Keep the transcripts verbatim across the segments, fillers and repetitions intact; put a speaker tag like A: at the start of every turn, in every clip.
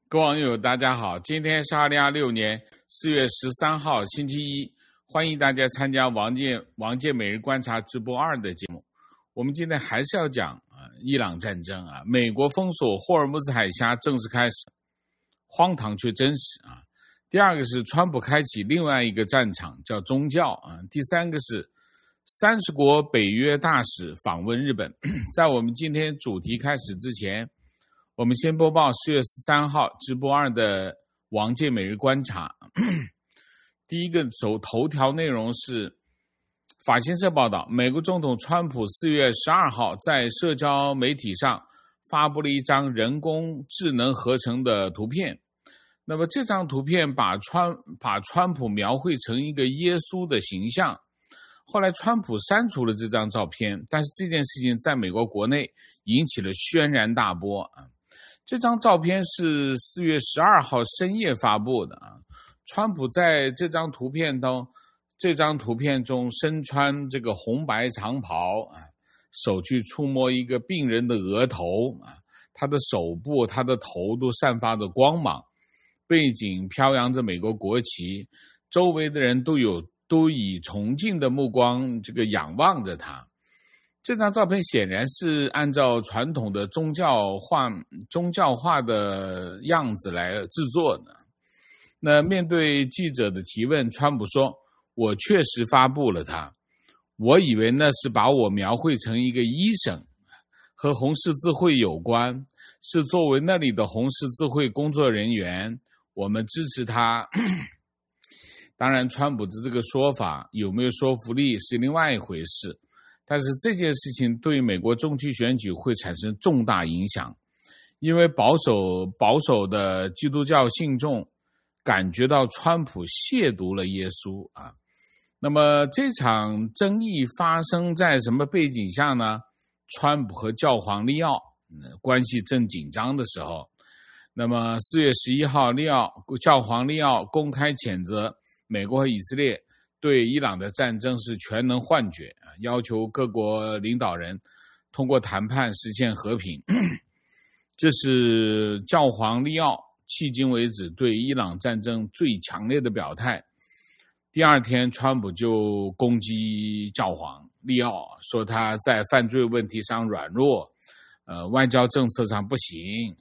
A: 各位网友大家好，今天是二零二六年四月十三号星期一，欢迎大家参加王健王健每日观察直播二的节目。我们今天还是要讲啊伊朗战争啊，美国封锁霍尔木兹海峡正式开始，荒唐却真实啊。第二个是川普开启另外一个战场叫宗教啊。第三个是三十国北约大使访问日本。在我们今天主题开始之前，我们先播报四月十三号直播二的王健每日观察。第一个首头条内容是法新社报道，美国总统川普四月十二号在社交媒体上发布了一张人工智能合成的图片。那么这张图片把川把川普描绘成一个耶稣的形象。后来川普删除了这张照片，但是这件事情在美国国内引起了轩然大波啊。这张照片是四月十二号深夜发布的啊。川普在这张图片中，这张图片中身穿这个红白长袍啊，手去触摸一个病人的额头啊，他的手部、他的头都散发着光芒，背景飘扬着美国国旗，周围的人都有都以崇敬的目光这个仰望着他。这张照片显然是按照传统的宗教化宗教化的样子来制作的。那面对记者的提问，川普说：“我确实发布了它，我以为那是把我描绘成一个医生，和红十字会有关，是作为那里的红十字会工作人员，我们支持他。”当然，川普的这个说法有没有说服力是另外一回事。但是这件事情对美国中期选举会产生重大影响，因为保守保守的基督教信众感觉到川普亵渎了耶稣啊。那么这场争议发生在什么背景下呢？川普和教皇利奥、嗯、关系正紧张的时候。那么四月十一号，利奥教皇利奥公开谴责美国和以色列对伊朗的战争是全能幻觉，要求各国领导人通过谈判实现和平。这是教皇利奥迄今为止对伊朗战争最强烈的表态。第二天，川普就攻击教皇利奥，说他在犯罪问题上软弱，呃，外交政策上不行。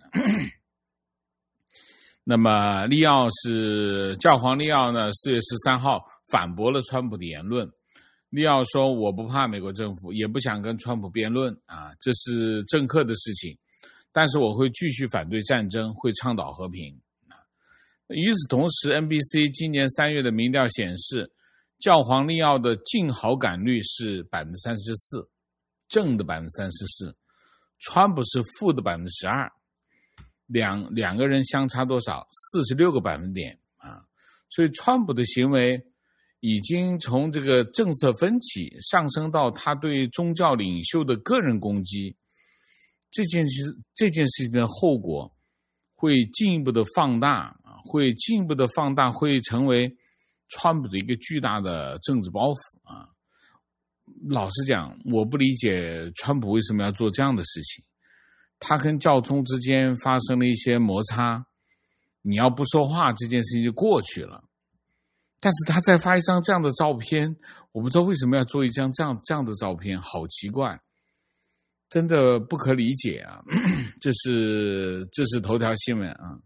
A: 那么利奥是教皇利奥呢，四月十三号反驳了川普的言论。利奥说：“我不怕美国政府，也不想跟川普辩论啊，这是政客的事情。但是我会继续反对战争，会倡导和平。”与此同时 ，N B C 今年三月的民调显示，教皇利奥的净好感率是百分之三十四，正的百分之三十四，川普是负的百分之十二。两两个人相差多少？四十六个百分点啊！所以川普的行为已经从这个政策分歧上升到他对宗教领袖的个人攻击。这件事这件事情的后果会进一步的放大，会进一步的放大，会成为川普的一个巨大的政治包袱啊！老实讲，我不理解川普为什么要做这样的事情。他跟教宗之间发生了一些摩擦，你要不说话，这件事情就过去了。但是他再发一张这样的照片，我不知道为什么要做一张这样这样的照片，好奇怪，真的不可理解啊！这是这是头条新闻啊，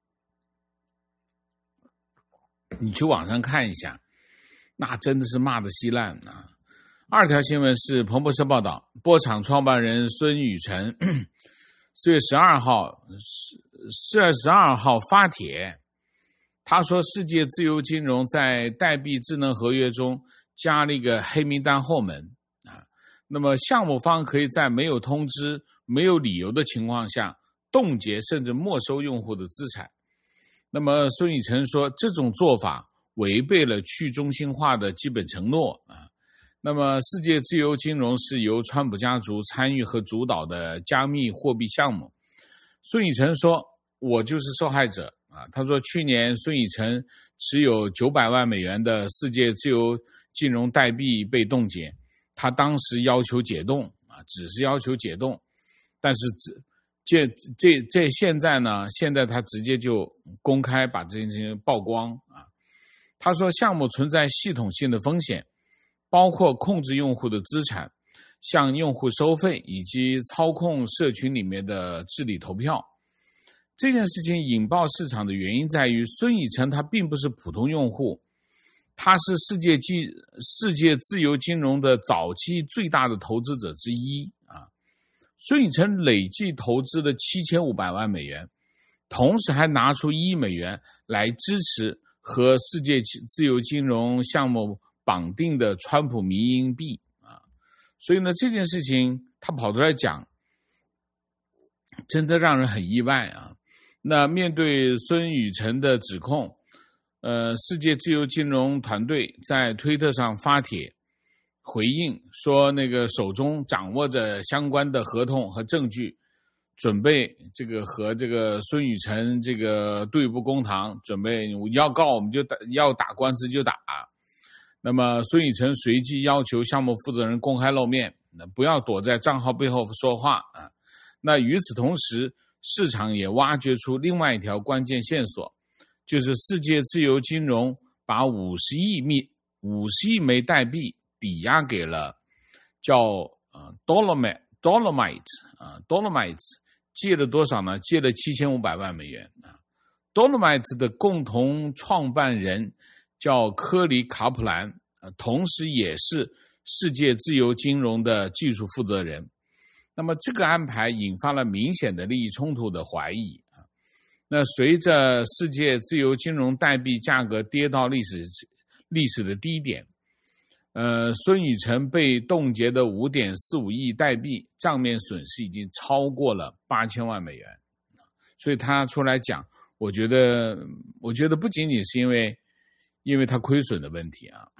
A: 你去网上看一下，那真的是骂得稀烂啊！二条新闻是彭博社报道，波场创办人孙宇晨四月十二号，四月十二号发帖，他说世界自由金融在代币智能合约中加了一个黑名单后门啊。那么项目方可以在没有通知、没有理由的情况下冻结甚至没收用户的资产。那么孙宇晨说，这种做法违背了去中心化的基本承诺啊。那么世界自由金融是由川普家族参与和主导的加密货币项目。孙宇晨说，我就是受害者啊。他说去年孙宇晨持有九百万美元的世界自由金融代币被冻结，他当时要求解冻啊，只是要求解冻，但是这这这现在呢，现在他直接就公开把这件事情曝光啊。他说项目存在系统性的风险，包括控制用户的资产、向用户收费以及操控社群里面的治理投票。这件事情引爆市场的原因在于，孙宇晨他并不是普通用户，他是世界金世界自由金融的早期最大的投资者之一啊。孙宇晨累计投资了七千五百万美元，同时还拿出一亿美元来支持和世界自由金融项目绑定的川普迷因币啊。所以呢，这件事情他跑出来讲，真的让人很意外啊。那面对孙宇晨的指控，呃，世界自由金融团队在推特上发帖回应说，那个手中掌握着相关的合同和证据，准备这个和这个孙宇晨这个对簿公堂，准备要告我们就打，要打官司就打。那么孙宇晨随即要求项目负责人公开露面，不要躲在账号背后说话啊。那与此同时，市场也挖掘出另外一条关键线索，就是世界自由金融把五十亿米五十亿枚代币抵押给了叫呃 Dolomite Dolomite 啊 Dolomite 借了多少呢？借了七千五百万美元啊。Dolomite 的共同创办人叫科里卡普兰，啊，同时也是世界自由金融的技术负责人。那么这个安排引发了明显的利益冲突的怀疑啊。那随着世界自由金融代币价格跌到历史历史的低点，呃，孙宇晨被冻结的 五点四五亿代币账面损失已经超过了八千万美元。所以他出来讲，我觉得我觉得不仅仅是因为因为他亏损的问题啊。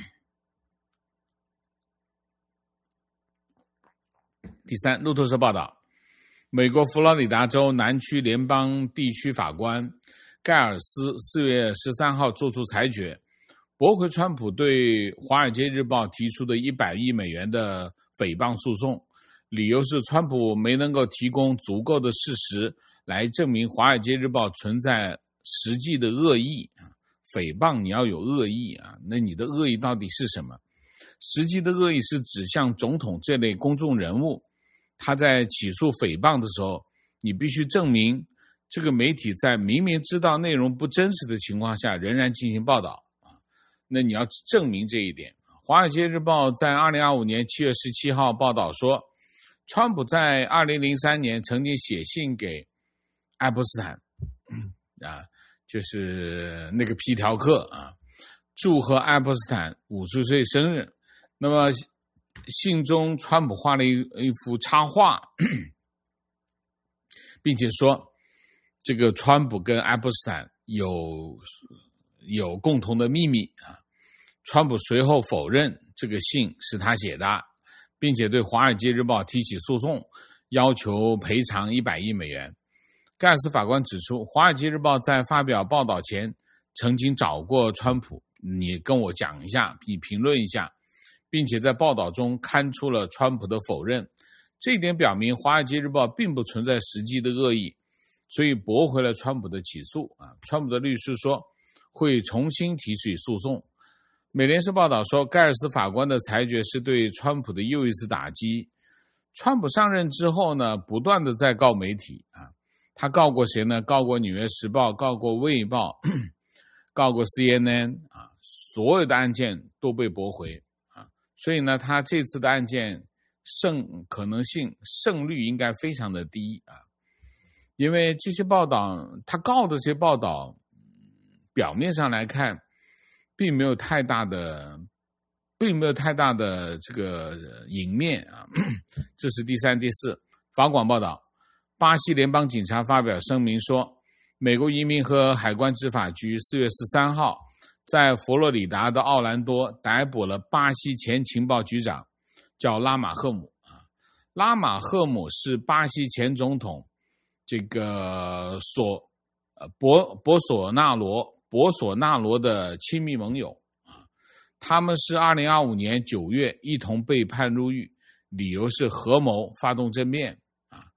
A: 第三，路透社报道，美国佛罗里达州南区联邦地区法官盖尔斯四月十三号作出裁决，驳回川普对《华尔街日报》提出的一百亿美元的诽谤诉讼，理由是川普没能够提供足够的事实来证明《华尔街日报》存在实际的恶意。诽谤你要有恶意啊，那你的恶意到底是什么？实际的恶意是指向总统这类公众人物，他在起诉诽谤的时候，你必须证明这个媒体在明明知道内容不真实的情况下仍然进行报道。那你要证明这一点。华尔街日报在二零二五年七月十七号报道说，川普在二零零三年曾经写信给爱泼斯坦啊，就是那个皮条客啊，祝贺爱泼斯坦五十岁生日。那么信中川普画了一一幅插画，并且说这个川普跟爱泼斯坦有有共同的秘密啊。川普随后否认这个信是他写的，并且对《华尔街日报》提起诉讼，要求赔偿一百亿美元。盖尔斯法官指出，《华尔街日报》在发表报道前曾经找过川普，你跟我讲一下，你评论一下，并且在报道中刊出了川普的否认。这一点表明《华尔街日报》并不存在实际的恶意，所以驳回了川普的起诉啊。川普的律师说会重新提起诉讼。美联社报道说，盖尔斯法官的裁决是对川普的又一次打击。川普上任之后呢，不断的在告媒体啊，他告过谁呢？告过《纽约时报》，告过《卫报》，告过 C N N 啊，所有的案件都被驳回啊。所以呢，他这次的案件胜可能性胜率应该非常的低啊，因为这些报道，他告的这些报道，表面上来看，并没有太大的，并没有太大的这个赢面啊。这是第三、第四。法广报道，巴西联邦警察发表声明说，美国移民和海关执法局四月十三号在佛罗里达的奥兰多逮捕了巴西前情报局长，叫拉马赫姆啊。拉马赫姆是巴西前总统这个索呃博博索纳罗。博索纳罗的亲密盟友啊，他们是二零二五年九月一同被判入狱，理由是合谋发动政变啊。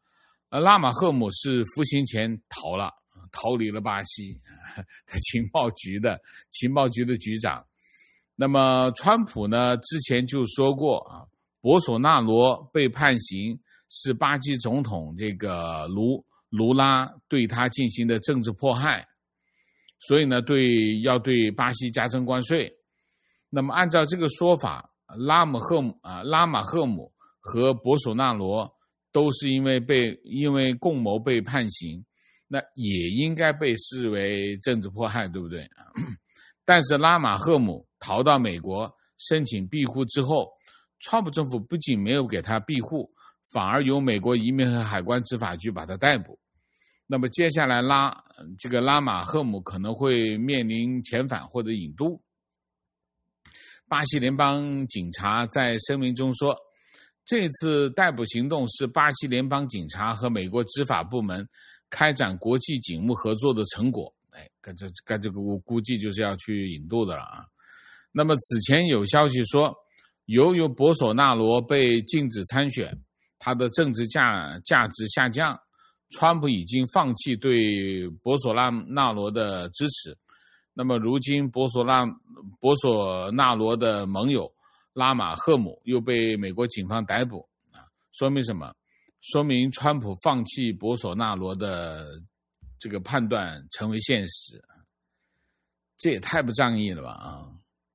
A: 呃，拉马赫姆是服刑前逃了，逃离了巴西，在情报局的情报局的局长。那么川普呢，之前就说过啊，博索纳罗被判刑是巴西总统这个卢卢拉对他进行的政治迫害，所以呢，对要对巴西加征关税。那么按照这个说法，拉马赫姆啊，拉马赫姆和博索纳罗都是因为被因为共谋被判刑，那也应该被视为政治迫害，对不对？但是拉马赫姆逃到美国申请庇护之后，川普政府不仅没有给他庇护，反而由美国移民和海关执法局把他逮捕。那么接下来拉这个拉马赫姆可能会面临遣返或者引渡。巴西联邦警察在声明中说，这次逮捕行动是巴西联邦警察和美国执法部门开展国际警务合作的成果。哎，这这这个我估计就是要去引渡的了啊。那么此前有消息说，由于博索纳罗被禁止参选，他的政治价价值下降，川普已经放弃对博索纳罗的支持。那么如今博索纳博索纳罗的盟友拉马赫姆又被美国警方逮捕啊，说明什么？说明川普放弃博索纳罗的这个判断成为现实，这也太不仗义了吧啊！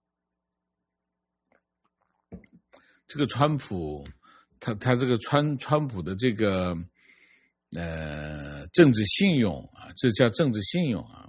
A: 这个川普，他他这个川川普的这个呃政治信用啊，这叫政治信用啊。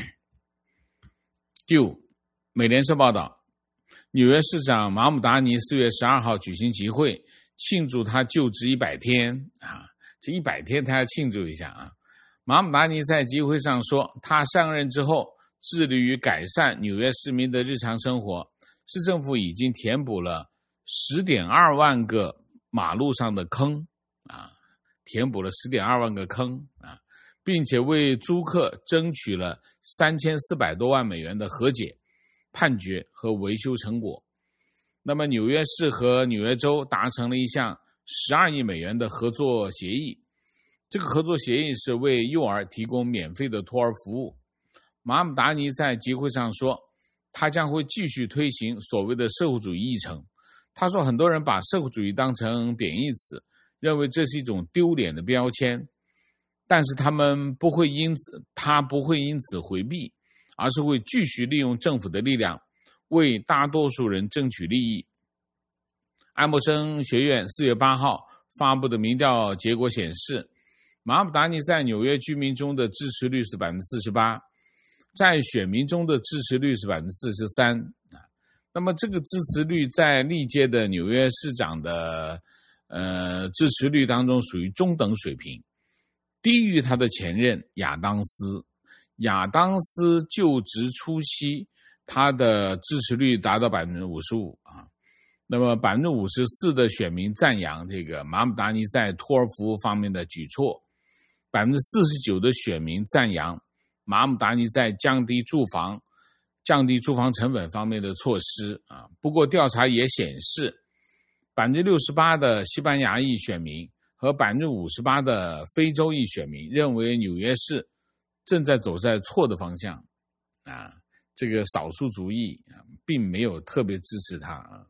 A: 第五，美联社报道，纽约市长马姆达尼四月十二号举行集会，庆祝他就职一百天啊，这一百天他要庆祝一下啊。马姆达尼在集会上说，他上任之后致力于改善纽约市民的日常生活，市政府已经填补了 十点二万个马路上的坑啊，填补了 十点二万个坑啊，并且为租客争取了三千四百多万美元的和解判决和维修成果。那么纽约市和纽约州达成了一项十二亿美元的合作协议，这个合作协议是为幼儿提供免费的托儿服务。马姆达尼在集会上说，他将会继续推行所谓的社会主义议程。他说，很多人把社会主义当成贬义词，认为这是一种丢脸的标签，但是他们不会因此他不会因此回避，而是会继续利用政府的力量为大多数人争取利益。爱默生学院四月八号发布的民调结果显示，马姆达尼在纽约居民中的支持率是 百分之四十八， 在选民中的支持率是 百分之四十三。 那么这个支持率在历届的纽约市长的呃支持率当中属于中等水平，低于他的前任亚当斯。亚当斯就职初期他的支持率达到 百分之五十五 啊。那么 百分之五十四 的选民赞扬这个马姆达尼在托儿服务方面的举措， 百分之四十九 的选民赞扬马姆达尼在降低住房降低住房成本方面的措施啊。不过调查也显示， 百分之六十八 的西班牙裔选民和 百分之五十八 的非洲裔选民认为纽约市正在走在错的方向啊，这个少数族裔并没有特别支持他啊。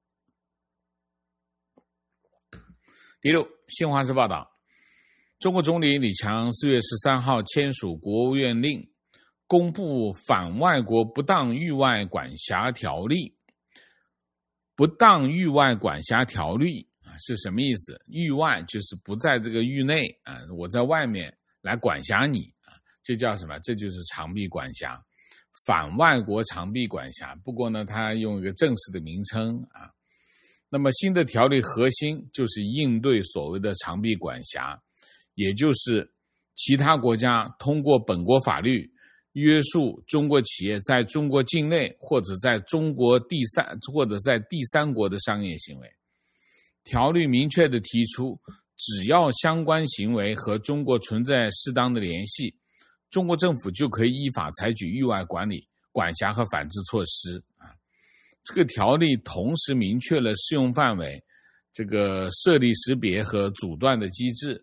A: 第六，新华社报道，中国总理李强四月十三号签署国务院令，公布反外国不当域外管辖条例。不当域外管辖条例是什么意思？域外就是不在这个域内啊，我在外面来管辖你啊，这叫什么？这就是长臂管辖，反外国长臂管辖。不过呢，它用一个正式的名称啊。那么新的条例核心就是应对所谓的长臂管辖，也就是其他国家通过本国法律约束中国企业在中国境内或者在中国第三或者在第三国的商业行为。条例明确地提出，只要相关行为和中国存在适当的联系，中国政府就可以依法采取域外管理、管辖和反制措施。这个条例同时明确了适用范围，这个设立识别和阻断的机制，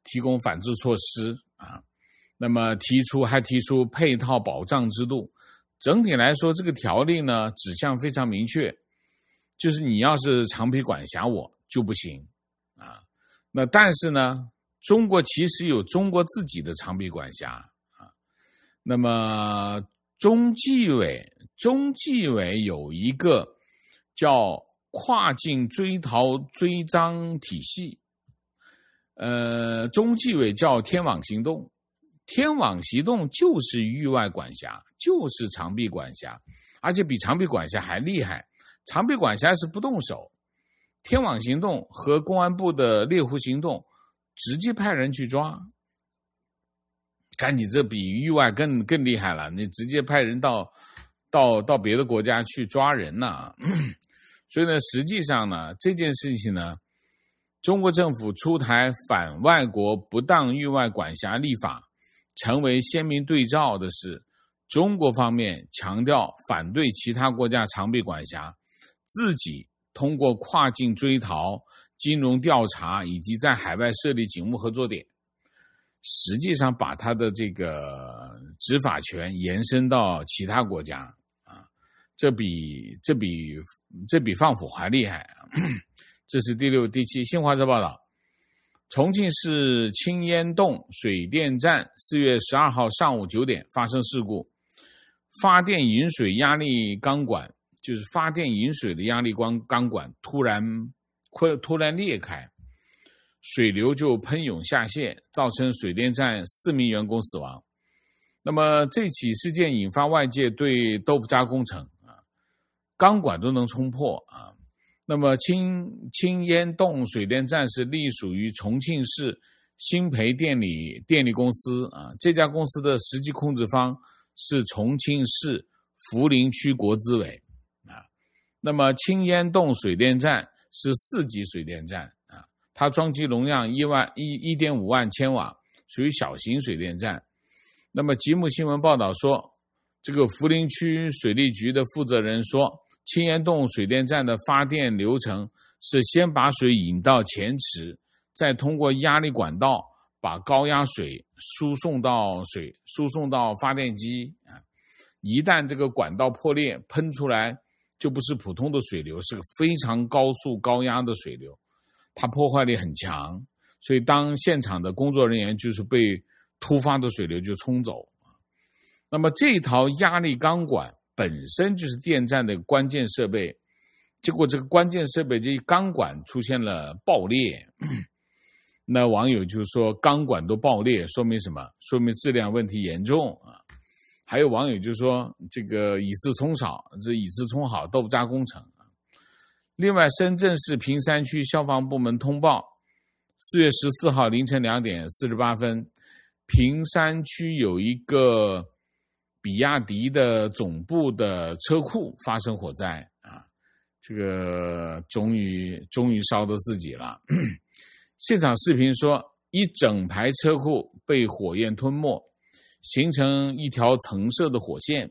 A: 提供反制措施啊。那么提出还提出配套保障制度。整体来说，这个条例呢指向非常明确，就是你要是长臂管辖我就不行啊。那但是呢，中国其实有中国自己的长臂管辖啊。那么中纪委中纪委有一个叫跨境追逃追赃体系，呃，中纪委叫天网行动，天网行动就是域外管辖，就是长臂管辖，而且比长臂管辖还厉害。长臂管辖是不动手，天网行动和公安部的猎狐行动直接派人去抓。看你这比域外更更厉害了，你直接派人到到到别的国家去抓人了。所以呢，实际上呢，这件事情呢，中国政府出台反外国不当域外管辖立法，成为鲜明对照的是，中国方面强调反对其他国家长臂管辖，自己通过跨境追逃、金融调查以及在海外设立警务合作点，实际上把他的这个执法权延伸到其他国家啊，这比这比这比放虎还厉害啊！这是第六、第七。新华社报道，重庆市青烟洞水电站四月十二号上午九点发生事故，发电引水压力钢管，就是发电引水的压力钢钢管突然突然裂开，水流就喷涌下泄，造成水电站四名员工死亡。那么这起事件引发外界对豆腐渣工程啊，钢管都能冲破啊。那么青青烟洞水电站是隶属于重庆市新培电力电力公司啊，这家公司的实际控制方是重庆市涪陵区国资委啊。那么青烟洞水电站是四级水电站啊，它装机容量一万一一点五万千瓦，属于小型水电站。那么吉木新闻报道说，这个涪陵区水利局的负责人说，青烟洞水电站的发电流程是先把水引到前池，再通过压力管道把高压水输送到水输送到发电机啊。一旦这个管道破裂，喷出来就不是普通的水流，是个非常高速高压的水流，它破坏力很强，所以当现场的工作人员就是被突发的水流就冲走。那么这套压力钢管本身就是电站的关键设备，结果这个关键设备这钢管出现了爆裂，那网友就说钢管都爆裂说明什么？说明质量问题严重啊。还有网友就说这个以次充少，这以次充好豆腐渣工程。另外，深圳市坪山区消防部门通报，四月十四号凌晨两点四十八分，坪山区有一个比亚迪的总部的车库发生火灾啊，这个终于终于烧到自己了。现场视频说，一整排车库被火焰吞没，形成一条橙色的火线。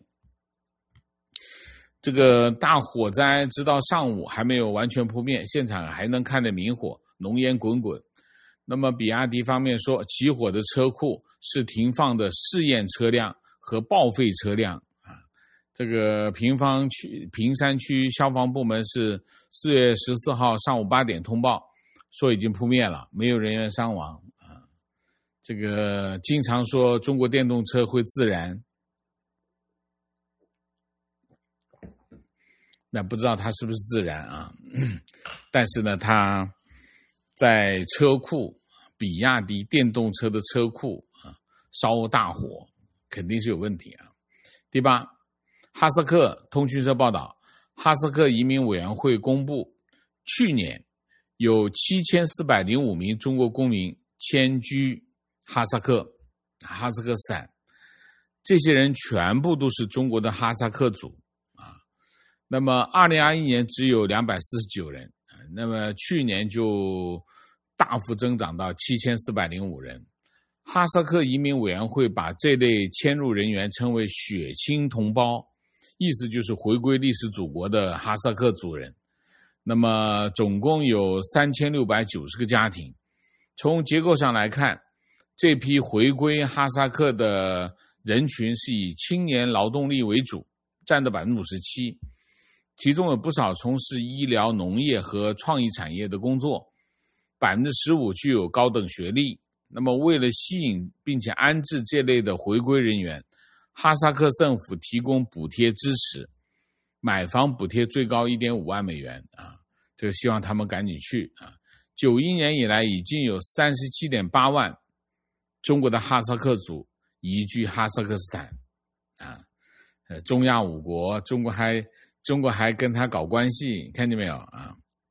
A: 这个大火灾直到上午还没有完全扑灭，现场还能看得明火，浓烟滚滚。那么比亚迪方面说，起火的车库是停放的试验车辆和报废车辆啊。这个平方区坪山区消防部门是四月十四号上午八点通报，说已经扑灭了，没有人员伤亡啊。这个经常说中国电动车会自燃，那不知道它是不是自燃啊？但是呢，它在车库，比亚迪电动车的车库啊烧大火，肯定是有问题啊。第八，哈萨克通讯社报道，哈萨克移民委员会公布，去年有七千四百零五名中国公民迁居哈萨克、哈萨克斯坦，这些人全部都是中国的哈萨克族啊。那么二零二一年只有两百四十九人，那么去年就大幅增长到七千四百零五人。哈萨克移民委员会把这类迁入人员称为血亲同胞，意思就是回归历史祖国的哈萨克族人。那么总共有三千六百九十个家庭。从结构上来看， 这批回归哈萨克的人群是以青年劳动力为主，占到 百分之五十七， 其中有不少从事医疗、农业和创意产业的工作， 百分之十五 具有高等学历。那么为了吸引并且安置这类的回归人员，哈萨克政府提供补贴支持，买房补贴最高 一点五万美元啊，这个希望他们赶紧去啊。九一年以来已经有 三十七点八万中国的哈萨克族移居哈萨克斯坦啊，呃，中亚五国，中国还中国还跟他搞关系，看见没有啊？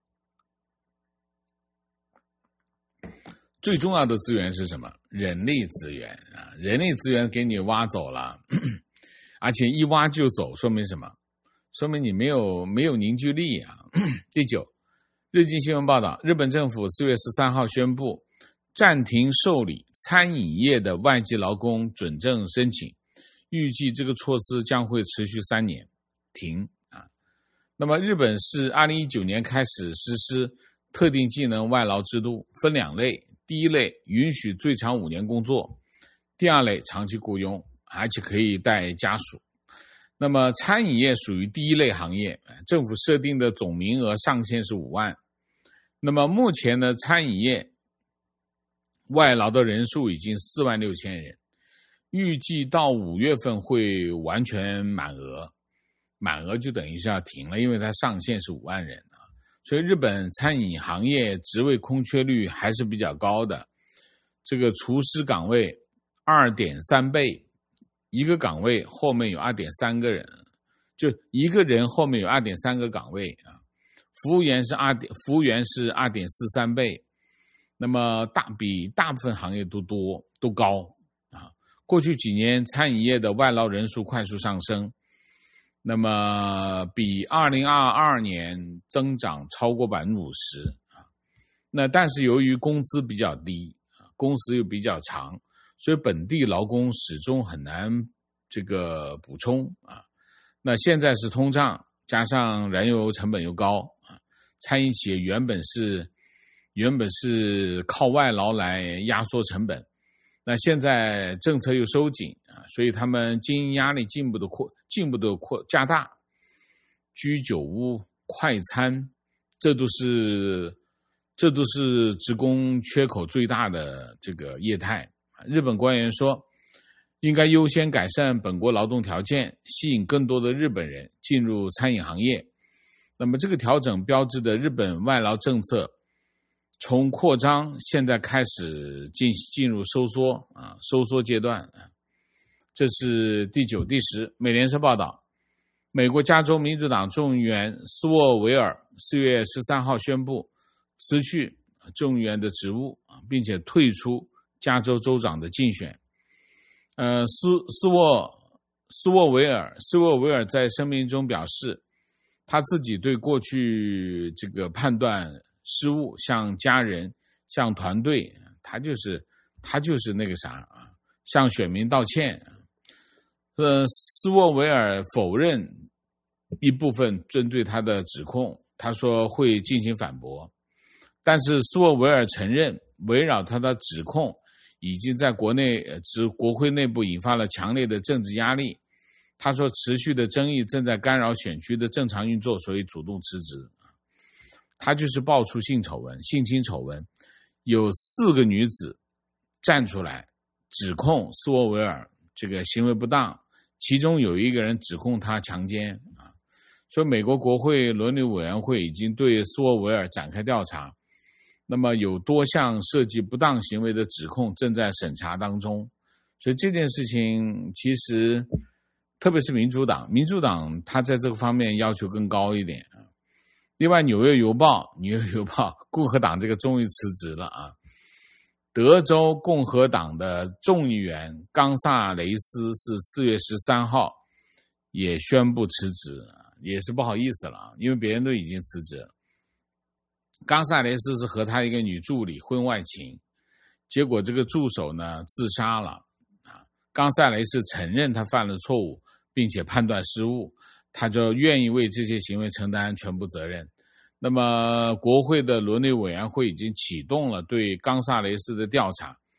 A: 最重要的资源是什么？人力资源啊，人力资源给你挖走了，而且一挖就走，说明什么？说明你没有没有凝聚力啊。第九，日经新闻报道，日本政府四月十三号宣布暂停受理餐饮业的外籍劳工准证申请，预计这个措施将会持续三年。停啊！那么日本是二零一九年开始实施特定技能外劳制度，分两类。第一类允许最长五年工作，第二类长期雇佣，而且可以带家属。那么餐饮业属于第一类行业，政府设定的总名额上限是五万。那么目前呢，餐饮业外劳的人数已经四万六千人，预计到五月份会完全满额，满额就等于是要停了，因为它上限是五万人。所以日本餐饮行业职位空缺率还是比较高的，这个厨师岗位 二点三倍，一个岗位后面有 二点三个人，就一个人后面有 二点三个岗位啊。服务员是2服务员是 二点四三倍，那么大比大部分行业都多都高啊。过去几年餐饮业的外劳人数快速上升，那么比二零二二年增长超过 百分之五十 啊。那但是由于工资比较低，工时又比较长，所以本地劳工始终很难这个补充啊。那现在是通胀，加上燃油成本又高啊，餐饮企业原本是原本是靠外劳来压缩成本，那现在政策又收紧啊，所以他们经营压力进一步的扩进一步的扩加大。居酒屋、快餐，这都是这都是职工缺口最大的这个业态。日本官员说，应该优先改善本国劳动条件，吸引更多的日本人进入餐饮行业。那么这个调整标志着日本外劳政策从扩张现在开始进进入收缩啊，收缩阶段啊。这是第九、第十。美联社报道，美国加州民主党众议员斯沃维尔四月十三号宣布辞去众议员的职务，并且退出加州州长的竞选。呃，斯斯沃斯沃维尔斯沃维尔在声明中表示，他自己对过去这个判断失误向家人、向团队，他就是他就是那个啥啊，向选民道歉。呃，斯沃维尔否认一部分针对他的指控，他说会进行反驳。但是斯沃维尔承认，围绕他的指控已经在国内呃国会内部引发了强烈的政治压力。他说持续的争议正在干扰选区的正常运作，所以主动辞职。他就是爆出性丑闻、性侵丑闻，有四个女子站出来指控斯沃维尔这个行为不当，其中有一个人指控他强奸啊。所以美国国会伦理委员会已经对斯沃维尔展开调查，那么有多项涉及不当行为的指控正在审查当中。所以这件事情其实特别是民主党，民主党他在这个方面要求更高一点。另外，《纽约邮报》《纽约邮报》共和党这个终于辞职了啊。德州共和党的众议员冈萨雷斯是四月十三号也宣布辞职，也是不好意思了啊，因为别人都已经辞职了。冈萨雷斯是和他一个女助理婚外情，结果这个助手呢自杀了啊。冈萨雷斯承认他犯了错误，并且判断失误，他就愿意为这些行为承担全部责任。那么国会的伦理委员会已经启动了对冈萨雷斯的调查，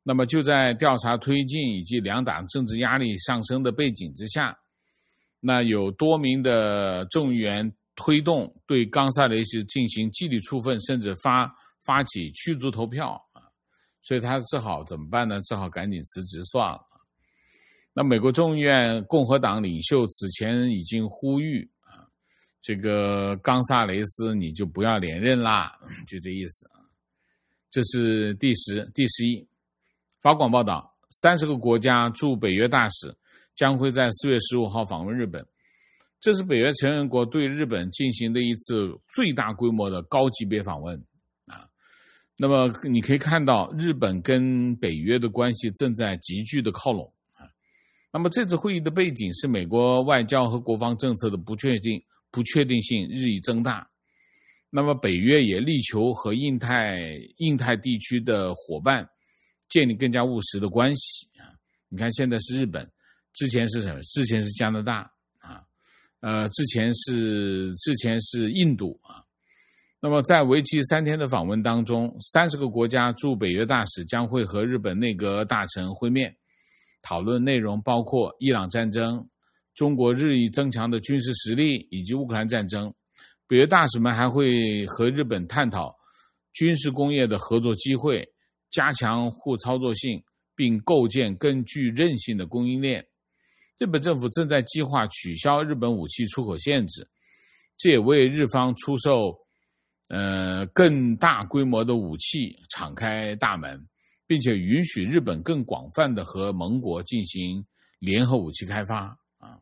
A: 那么就在调查推进以及两党政治压力上升的背景之下，那有多名的众议员推动对冈萨雷斯进行纪律处分，甚至发发起驱逐投票啊，所以他只好怎么办呢？只好赶紧辞职算了。那美国众议院共和党领袖此前已经呼吁啊，这个冈萨雷斯你就不要连任啦，就这意思。这是第十、第十一。法广报道，三十个国家驻北约大使将会在四月十五号访问日本，这是北约成员国对日本进行的一次最大规模的高级别访问啊。那么你可以看到，日本跟北约的关系正在急剧的靠拢啊。那么这次会议的背景是美国外交和国防政策的不确定不确定性日益增大。那么北约也力求和印太印太地区的伙伴建立更加务实的关系啊。你看现在是日本，之前是什么？之前是加拿大啊，呃，之前是之前是印度啊。那么在为期三天的访问当中，三十个国家驻北约大使将会和日本内阁大臣会面，讨论内容包括伊朗战争、中国日益增强的军事实力以及乌克兰战争。北约大使们还会和日本探讨军事工业的合作机会，加强互操作性，并构建更具韧性的供应链。日本政府正在计划取消日本武器出口限制，这也为日方出售呃更大规模的武器敞开大门，并且允许日本更广泛的和盟国进行联合武器开发啊。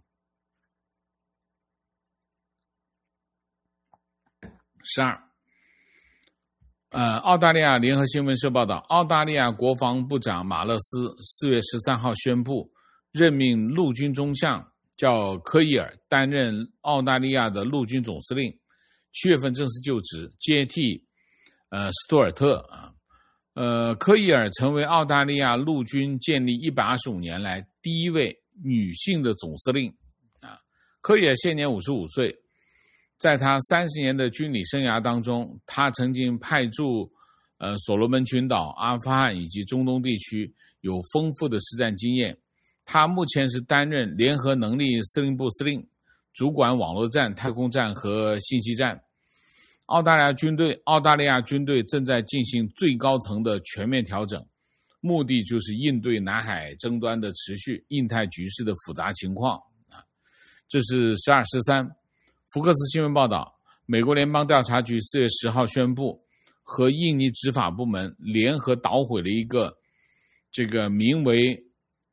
A: 十二，呃，澳大利亚联合新闻社报道，澳大利亚国防部长马勒斯四月十三号宣布任命陆军中将叫科伊尔担任澳大利亚的陆军总司令，七月份正式就职，接替呃斯图尔特啊。呃，科伊尔成为澳大利亚陆军建立一百二十五年来第一位女性的总司令啊。科伊尔现年五十五岁。在他三十年的军旅生涯当中，他曾经派驻呃所罗门群岛、阿富汗以及中东地区，有丰富的实战经验。他目前是担任联合能力司令部司令，主管网络战、太空战和信息战。澳大利亚军队澳大利亚军队正在进行最高层的全面调整，目的就是应对南海争端的持续、印太局势的复杂情况。这是十二十三。福克斯新闻报道，美国联邦调查局四月十号宣布，和印尼执法部门联合捣毁了一个这个名为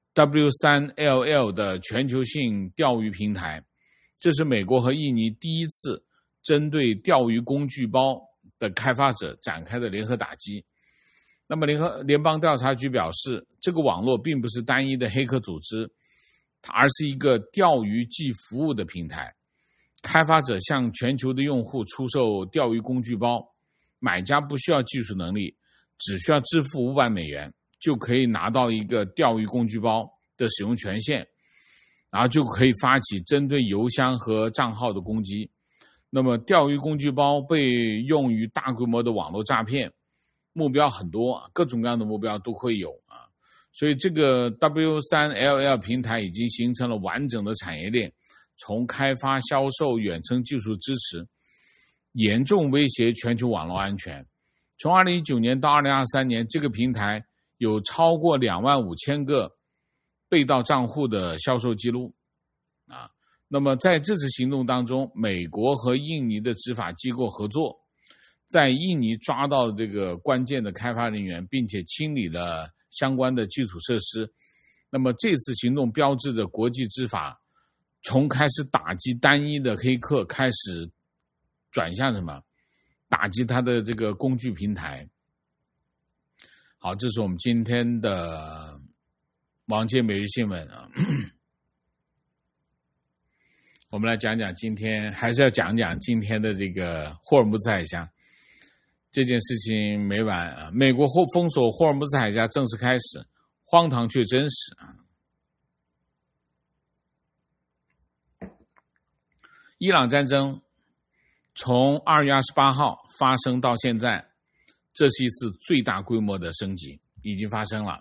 A: W 三 L L 的全球性钓鱼平台。这是美国和印尼第一次针对钓鱼工具包的开发者展开的联合打击。那么联合联邦调查局表示，这个网络并不是单一的黑客组织，而是一个钓鱼即服务的平台。开发者向全球的用户出售钓鱼工具包，买家不需要技术能力，只需要支付五百美元，就可以拿到一个钓鱼工具包的使用权限，然后就可以发起针对邮箱和账号的攻击。那么钓鱼工具包被用于大规模的网络诈骗，目标很多，各种各样的目标都会有啊。所以这个 W 三 L L 平台已经形成了完整的产业链，从开发、销售、远程技术支持，严重威胁全球网络安全。从二零一九年到二零二三年，这个平台有超过两万五千个被盗账户的销售记录啊。那么在这次行动当中，美国和印尼的执法机构合作，在印尼抓到了这个关键的开发人员，并且清理了相关的基础设施。那么这次行动标志着国际执法从开始打击单一的黑客，开始转向什么？打击它的这个工具平台。好，这是我们今天的王杰每日新闻啊。我们来讲讲今天，还是要讲讲今天的这个霍尔木兹海峡这件事情没完啊。美国封锁霍尔木兹海峡正式开始，荒唐却真实啊。伊朗战争从二月二十八号发生到现在，这是一次最大规模的升级，已经发生了。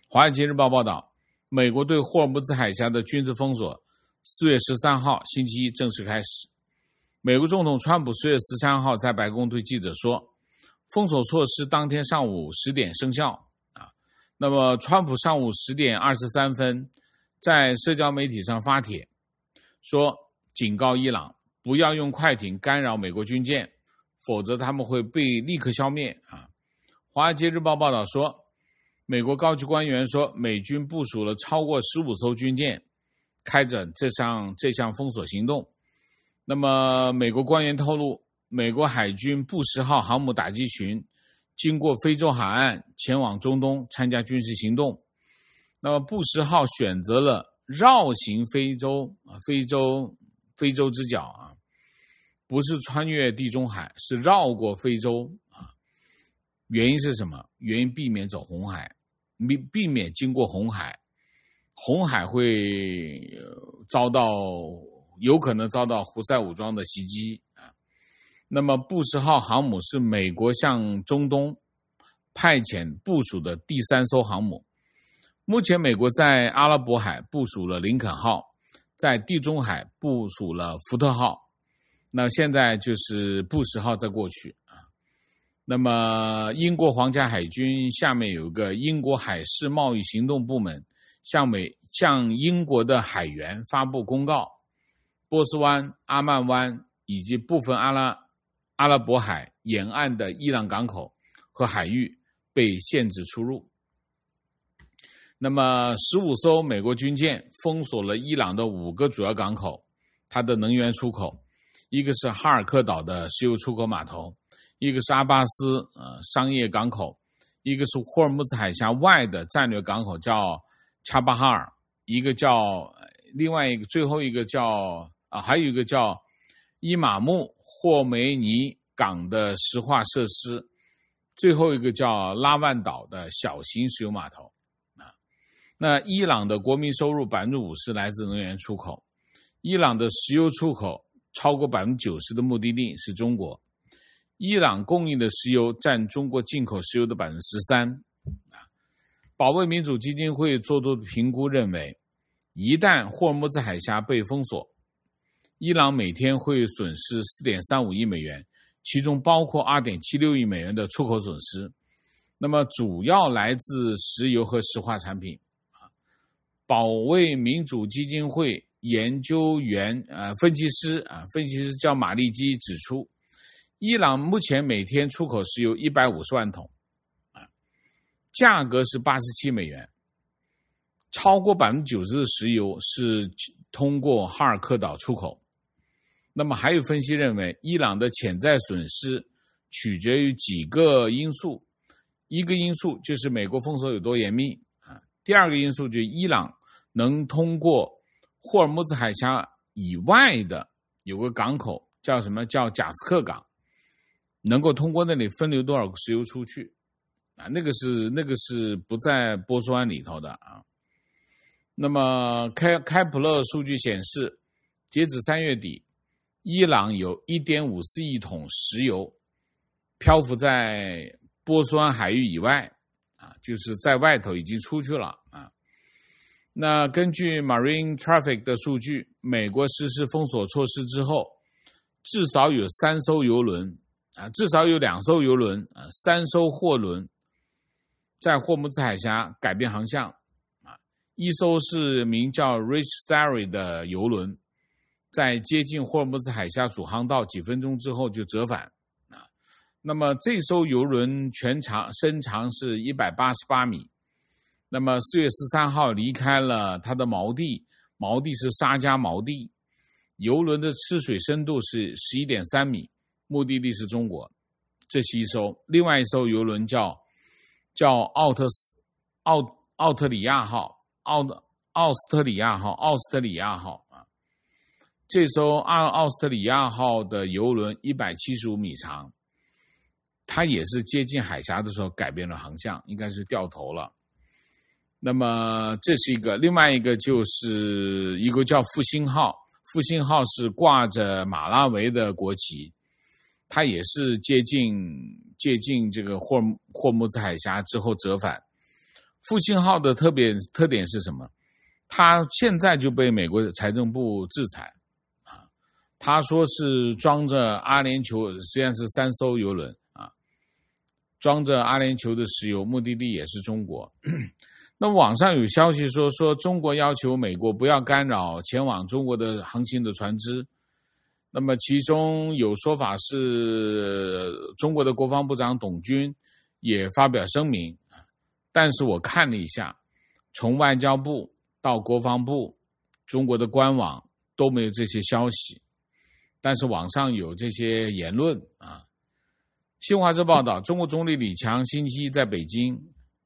A: 华尔街日报报道，美国对霍尔木兹海峡的军事封锁四月十三号星期一正式开始。美国总统川普四月十三号在白宫对记者说，封锁措施当天上午十点生效啊。那么川普上午十点二十三分在社交媒体上发帖说，警告伊朗不要用快艇干扰美国军舰，否则他们会被立刻消灭啊。华尔街日报报道说，美国高级官员说，美军部署了超过十五艘军舰，开展这项这项封锁行动。那么美国官员透露，美国海军布什号航母打击群经过非洲海岸前往中东参加军事行动。那么布什号选择了绕行非洲啊，非洲非洲之角啊，不是穿越地中海，是绕过非洲啊。原因是什么？原因避免走红海，避避免经过红海，红海会遭到有可能遭到胡塞武装的袭击啊。那么布什号航母是美国向中东派遣部署的第三艘航母。目前美国在阿拉伯海部署了林肯号，在地中海部署了福特号，那现在就是布什号在过去啊。那么英国皇家海军下面有一个英国海事贸易行动部门，向美向英国的海员发布公告，波斯湾、阿曼湾以及部分阿拉阿拉伯海沿岸的伊朗港口和海域被限制出入。那么十五艘美国军舰封锁了伊朗的五个主要港口，它的能源出口，一个是哈尔克岛的石油出口码头，一个是阿巴斯呃商业港口，一个是霍尔木兹海峡外的战略港口叫恰巴哈尔，一个叫另外一个最后一个叫啊还有一个叫伊玛目霍梅尼港的石化设施，最后一个叫拉万岛的小型石油码头。那伊朗的国民收入 百分之五十 来自能源出口，伊朗的石油出口超过 百分之九十 的目的地是中国，伊朗供应的石油占中国进口石油的 百分之十三。 保卫民主基金会做出评估认为，一旦霍尔木兹海峡被封锁，伊朗每天会损失 四点三五亿美元，其中包括 二点七六亿美元的出口损失，那么主要来自石油和石化产品。保卫民主基金会研究员呃分析师啊，分析师叫马利基指出，伊朗目前每天出口石油一百五十万桶啊，价格是八十七美元，超过 百分之九十 的石油是通过哈尔克岛出口。那么还有分析认为，伊朗的潜在损失取决于几个因素，一个因素就是美国封锁有多严密啊，第二个因素就是伊朗能通过霍尔木兹海峡以外的有个港口叫什么叫贾斯克港，能够通过那里分流多少石油出去啊？那个是那个是不在波斯湾里头的啊。那么开开普勒数据显示，截止三月底，伊朗有 一点五四亿桶石油漂浮在波斯湾海域以外啊，就是在外头已经出去了啊。那根据 Marine Traffic 的数据，美国实施封锁措施之后，至少有三艘油轮啊，至少有两艘油轮啊，三艘货轮在霍姆兹海峡改变航向啊。一艘是名叫 Rich Starry 的油轮，在接近霍尔木兹海峡主航道几分钟之后就折返啊。那么这艘油轮全长身长是一百八十八米。那么四月十三号离开了它的锚地，锚地是沙加锚地，油轮的吃水深度是 十一点三米，目的地是中国。这是一艘，另外一艘油轮叫叫奥特斯奥奥特里亚号，奥奥斯特里亚号，奥斯特里亚号啊。这艘奥奥斯特里亚号的油轮一百七十五米长，它也是接近海峡的时候改变了航向，应该是掉头了。那么这是一个，另外一个就是一个叫复兴号，复兴号是挂着马拉维的国旗，它也是接近接近这个霍霍木兹海峡之后折返。 复兴号的特别特点是什么？它现在就被美国财政部制裁啊，他说是装着阿联酋，实际上是三艘邮轮啊，装着阿联酋的石油，目的地也是中国。那网上有消息说，说中国要求美国不要干扰前往中国的航行的船只。那么其中有说法是，中国的国防部长董军也发表声明，但是我看了一下，从外交部到国防部，中国的官网都没有这些消息，但是网上有这些言论啊。新华社报道，中国总理李强星期一在北京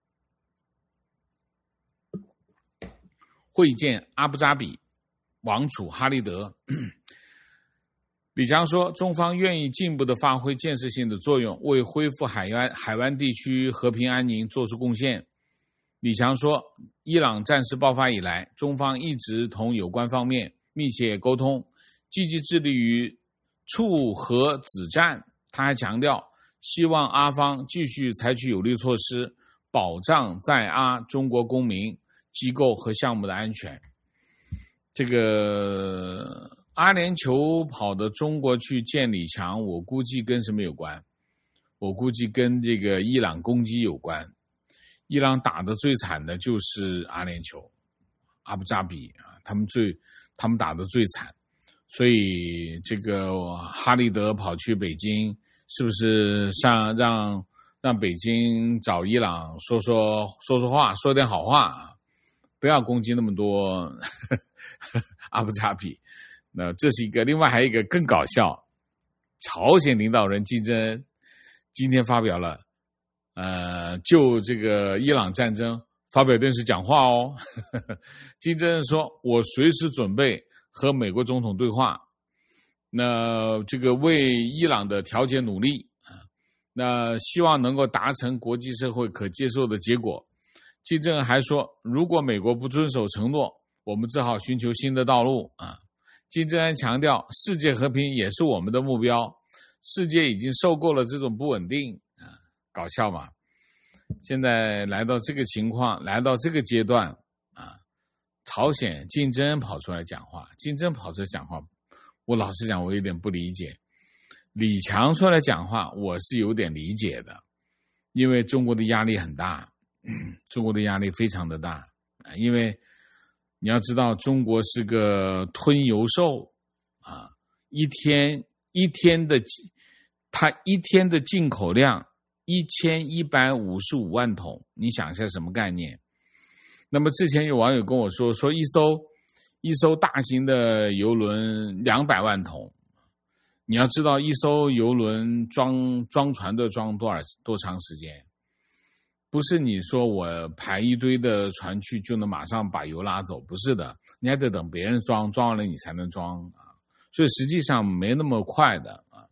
A: 会见阿布扎比王储哈利德。李强说，中方愿意进一步的发挥建设性的作用，为恢复海湾海湾地区和平安宁做出贡献。李强说，伊朗战事爆发以来，中方一直同有关方面密切沟通，积极致力于促和止战。他还强调，希望阿方继续采取有力措施，保障在阿中国公民、机构和项目的安全。这个阿联酋跑到中国去见李强，我估计跟什么有关？我估计跟这个伊朗攻击有关。伊朗打得最惨的就是阿联酋、阿布扎比啊，他们最他们打得最惨。所以这个哈利德跑去北京，是不是上让让北京找伊朗说说说说话，说点好话啊，不要攻击那么多呵呵阿布扎比。那这是一个，另外还有一个更搞笑，朝鲜领导人金正恩今天发表了呃就这个伊朗战争发表电视讲话哦。金正恩说，我随时准备和美国总统对话，那这个为伊朗的调解努力，那希望能够达成国际社会可接受的结果。金正恩还说，如果美国不遵守承诺，我们只好寻求新的道路啊。金正恩强调，世界和平也是我们的目标，世界已经受够了这种不稳定啊，搞笑嘛。现在来到这个情况，来到这个阶段啊，朝鲜金正恩跑出来讲话，金正恩跑出来讲话，我老实讲，我有点不理解。李强出来讲话，我是有点理解的，因为中国的压力很大，中国的压力非常的大，因为你要知道，中国是个吞油兽啊，一天一天的，它一天的进口量一千一百五十五万桶，你想一下什么概念？那么之前有网友跟我说，说一艘一艘大型的邮轮两百万桶，你要知道一艘邮轮装装船的装多少多长时间？不是你说我排一堆的船去就能马上把油拉走，不是的，你还得等别人装，装完了你才能装啊，所以实际上没那么快的啊。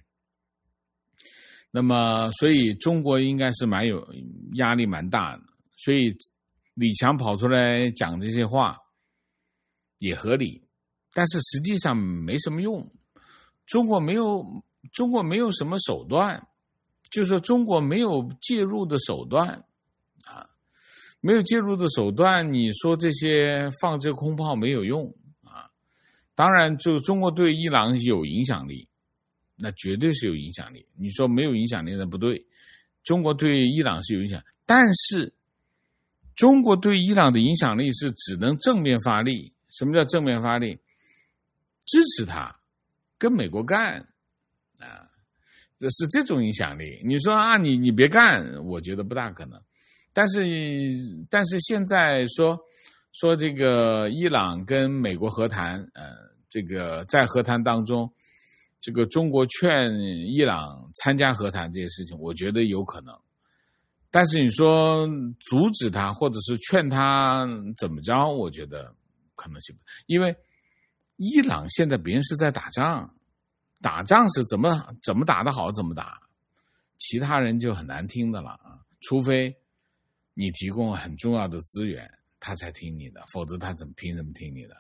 A: 那么，所以中国应该是蛮有压力蛮大的，所以李强跑出来讲这些话也合理，但是实际上没什么用。中国没有，中国没有什么手段。就是说中国没有介入的手段啊，没有介入的手段，你说这些放这空炮没有用啊。当然就中国对伊朗有影响力，那绝对是有影响力，你说没有影响力那不对，中国对伊朗是有影响，但是中国对伊朗的影响力是只能正面发力。什么叫正面发力？支持他跟美国干啊，这是这种影响力。你说啊，你你别干，我觉得不大可能。但是但是现在说说这个伊朗跟美国和谈，呃，这个在和谈当中，这个中国劝伊朗参加和谈这些事情，我觉得有可能。但是你说阻止他或者是劝他怎么着，我觉得可能性不，因为伊朗现在别人是在打仗。打仗是怎么怎么打得好怎么打，其他人就很难听的了啊！除非你提供很重要的资源，他才听你的，否则他怎么凭什么听你的？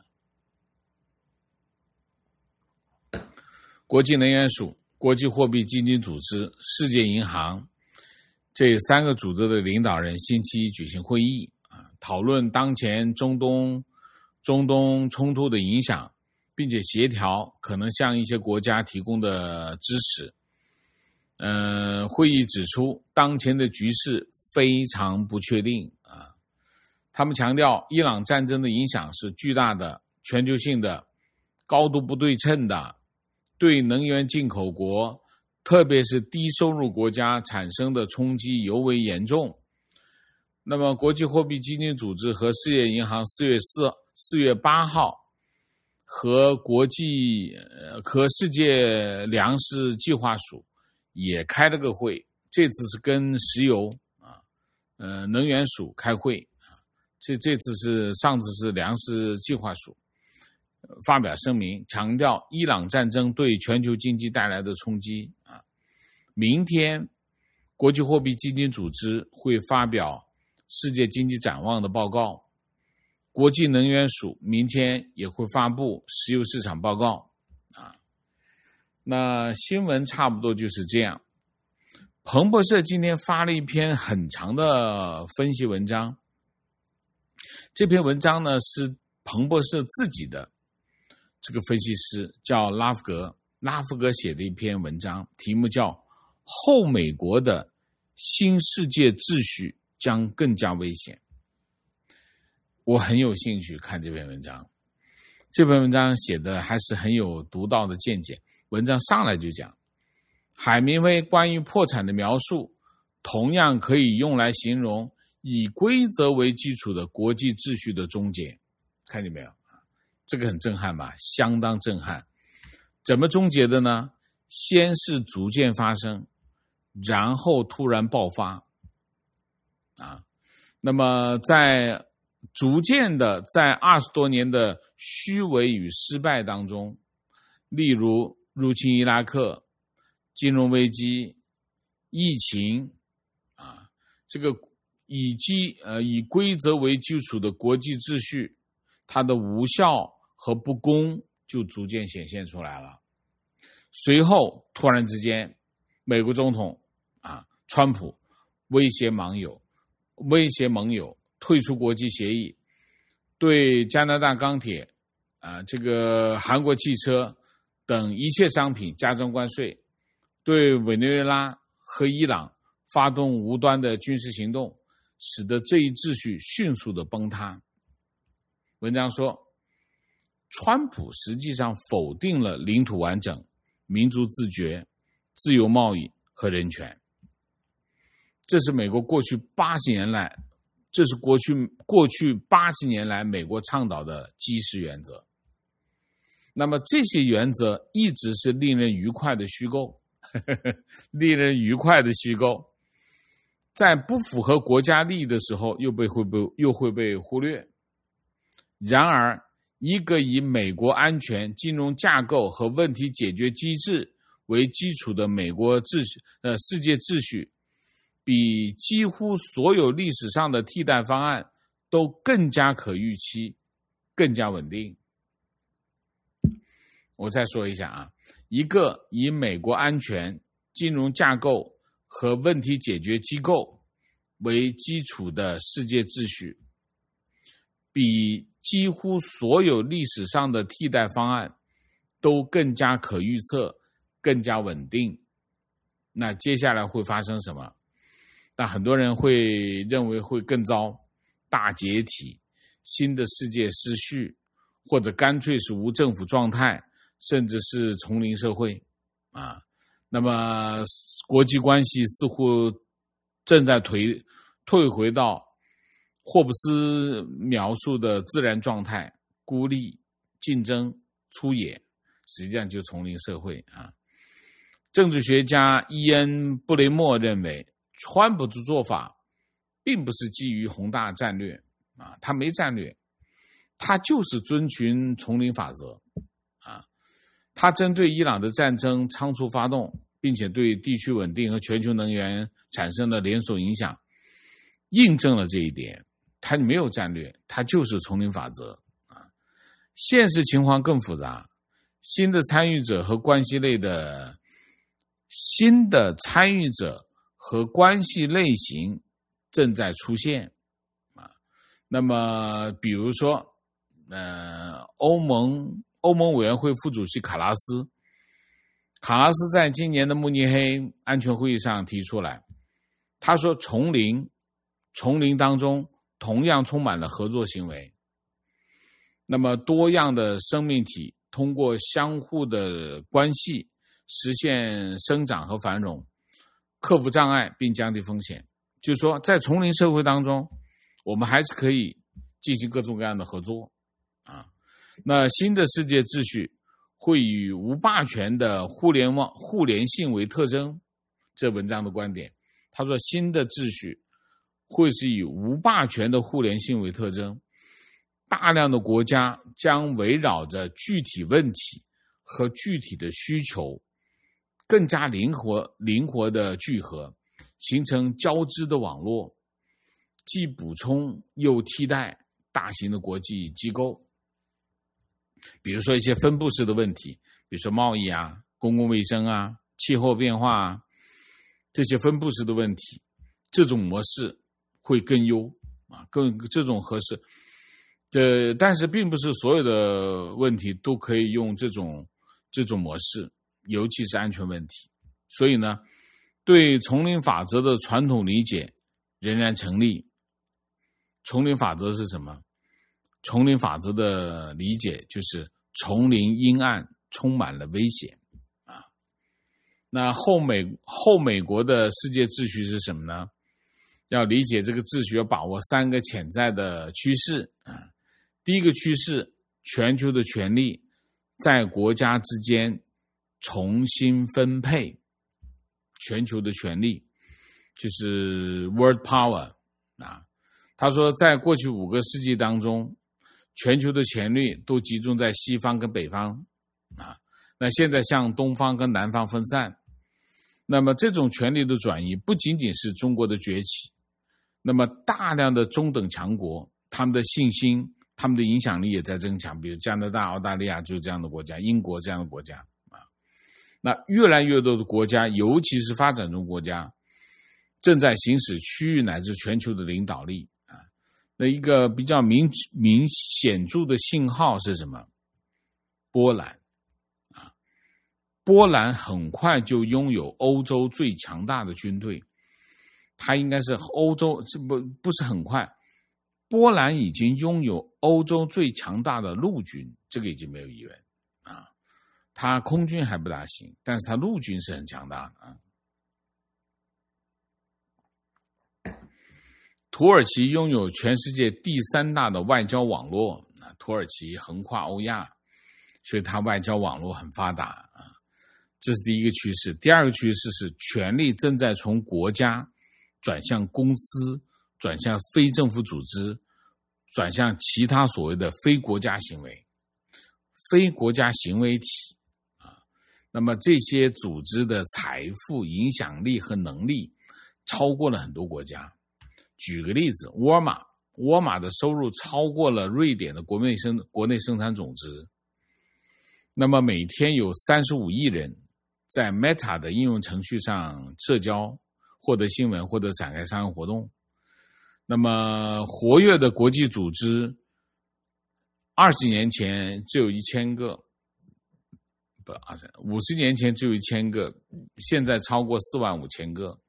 A: 国际能源署、国际货币基金组织、世界银行这三个组织的领导人星期一举行会议啊，讨论当前中东中东冲突的影响，并且协调可能向一些国家提供的支持。呃，会议指出，当前的局势非常不确定啊。他们强调，伊朗战争的影响是巨大的、全球性的、高度不对称的，对能源进口国，特别是低收入国家产生的冲击尤为严重。那么，国际货币基金组织和世界银行四月四四月八号和国际呃和世界粮食计划署也开了个会，这次是跟石油啊呃能源署开会啊，这这次是上次是粮食计划署发表声明，强调伊朗战争对全球经济带来的冲击啊。明天国际货币基金组织会发表世界经济展望的报告，国际能源署明天也会发布石油市场报告啊。那新闻差不多就是这样。彭博社今天发了一篇很长的分析文章，这篇文章呢是彭博社自己的这个分析师叫拉夫格，拉夫格写的一篇文章，题目叫《后美国的新世界秩序将更加危险》。我很有兴趣看这篇文章，这篇文章写的还是很有独到的见解。文章上来就讲，海明威关于破产的描述同样可以用来形容以规则为基础的国际秩序的终结。看见没有？这个很震撼吧？相当震撼。怎么终结的呢？先是逐渐发生，然后突然爆发啊。那么在逐渐的在二十多年的虚伪与失败当中，例如入侵伊拉克、金融危机、疫情啊，这个以基呃以规则为基础的国际秩序，它的无效和不公就逐渐显现出来了。随后突然之间，美国总统啊川普威胁盟友威胁盟友退出国际协议，对加拿大钢铁啊这个韩国汽车等一切商品加征关税，对委内瑞拉和伊朗发动无端的军事行动，使得这一秩序迅速的崩塌。文章说，川普实际上否定了领土完整、民族自觉、自由贸易和人权。这是美国过去八十年来，这是过去过去八十年来美国倡导的基石原则。那么这些原则一直是令人愉快的虚构，呵呵令人愉快的虚构，在不符合国家利益的时候又被会被又会被忽略。然而，一个以美国安全、金融架构和问题解决机制为基础的美国秩序呃世界秩序，比几乎所有历史上的替代方案都更加可预期，更加稳定。我再说一下啊，一个以美国安全、金融架构和问题解决机构为基础的世界秩序，比几乎所有历史上的替代方案都更加可预测、更加稳定。那接下来会发生什么？但很多人会认为会更糟，大解体、新的世界失序，或者干脆是无政府状态，甚至是丛林社会啊。那么国际关系似乎正在退退回到霍布斯描述的自然状态，孤立、竞争、粗野，实际上就丛林社会啊。政治学家伊恩·布雷默认为，川普的做法并不是基于宏大战略啊，他没战略，他就是遵循丛林法则啊。他针对伊朗的战争仓促发动，并且对地区稳定和全球能源产生了连锁影响，印证了这一点。他没有战略，他就是丛林法则啊。现实情况更复杂，新的参与者和关系类的新的参与者和关系类型正在出现啊。那么比如说呃，欧盟欧盟委员会副主席卡拉斯卡拉斯在今年的慕尼黑安全会议上提出来，他说丛林丛林当中同样充满了合作行为，那么多样的生命体通过相互的关系实现生长和繁荣，克服障碍并降低风险。就是说在丛林社会当中，我们还是可以进行各种各样的合作啊。那新的世界秩序会以无霸权的互联网互联性为特征，这文章的观点，他说新的秩序会是以无霸权的互联性为特征，大量的国家将围绕着具体问题和具体的需求更加灵活灵活的聚合，形成交织的网络，既补充又替代大型的国际机构。比如说一些分布式的问题，比如说贸易啊、公共卫生啊、气候变化啊，这些分布式的问题，这种模式会更优啊，更这种合适。呃，但是并不是所有的问题都可以用这种这种模式，尤其是安全问题。所以呢，对丛林法则的传统理解仍然成立。丛林法则是什么？丛林法则的理解就是丛林阴暗，充满了危险啊。那后美后美国的世界秩序是什么呢？要理解这个秩序，要把握三个潜在的趋势啊。第一个趋势，全球的权力在国家之间重新分配，全球的权力就是 world power 啊。他说，在过去五个世纪当中，全球的权力都集中在西方跟北方啊，那现在向东方跟南方分散。那么这种权力的转移不仅仅是中国的崛起，那么大量的中等强国，他们的信心、他们的影响力也在增强，比如加拿大、澳大利亚就是这样的国家，英国这样的国家啊。那越来越多的国家，尤其是发展中国家，正在行使区域乃至全球的领导力。那一个比较明明显著的信号是什么？波兰啊，波兰很快就拥有欧洲最强大的军队，它应该是欧洲不不是很快，波兰已经拥有欧洲最强大的陆军，这个已经没有疑问啊。它空军还不大行，但是它陆军是很强大的啊。土耳其拥有全世界第三大的外交网络，土耳其横跨欧亚，所以它外交网络很发达啊。这是第一个趋势。第二个趋势是权力正在从国家转向公司，转向非政府组织，转向其他所谓的非国家行为、非国家行为体啊。那么这些组织的财富、影响力和能力超过了很多国家。举个例子，沃尔玛，沃尔玛的收入超过了瑞典的国内生国内生产总值。那么每天有三十五亿人在 Meta 的应用程序上社交，获得新闻或者展开商业活动。那么活跃的国际组织，二十年前只有一千个，不，五十年前只有一千个，现在超过四万五千个。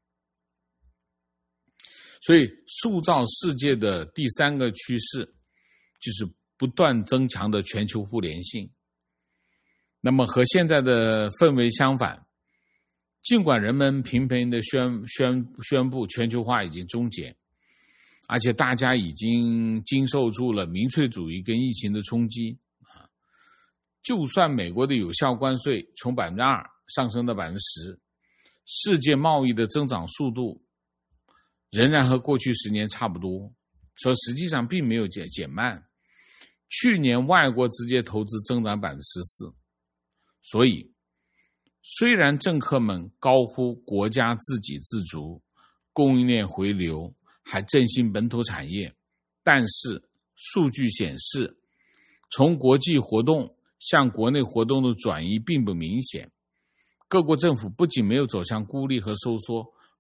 A: 所以塑造世界的第三个趋势就是不断增强的全球互联性。那么和现在的氛围相反，尽管人们频频的宣宣宣布全球化已经终结，而且大家已经经受住了民粹主义跟疫情的冲击啊，就算美国的有效关税从 百分之二 上升到 百分之十， 世界贸易的增长速度仍然和过去十年差不多，所以实际上并没有减减慢。去年外国直接投资增长 百分之十四， 所以虽然政客们高呼国家自给自足、供应链回流，还振兴本土产业，但是数据显示，从国际活动向国内活动的转移并不明显。各国政府不仅没有走向孤立和收缩，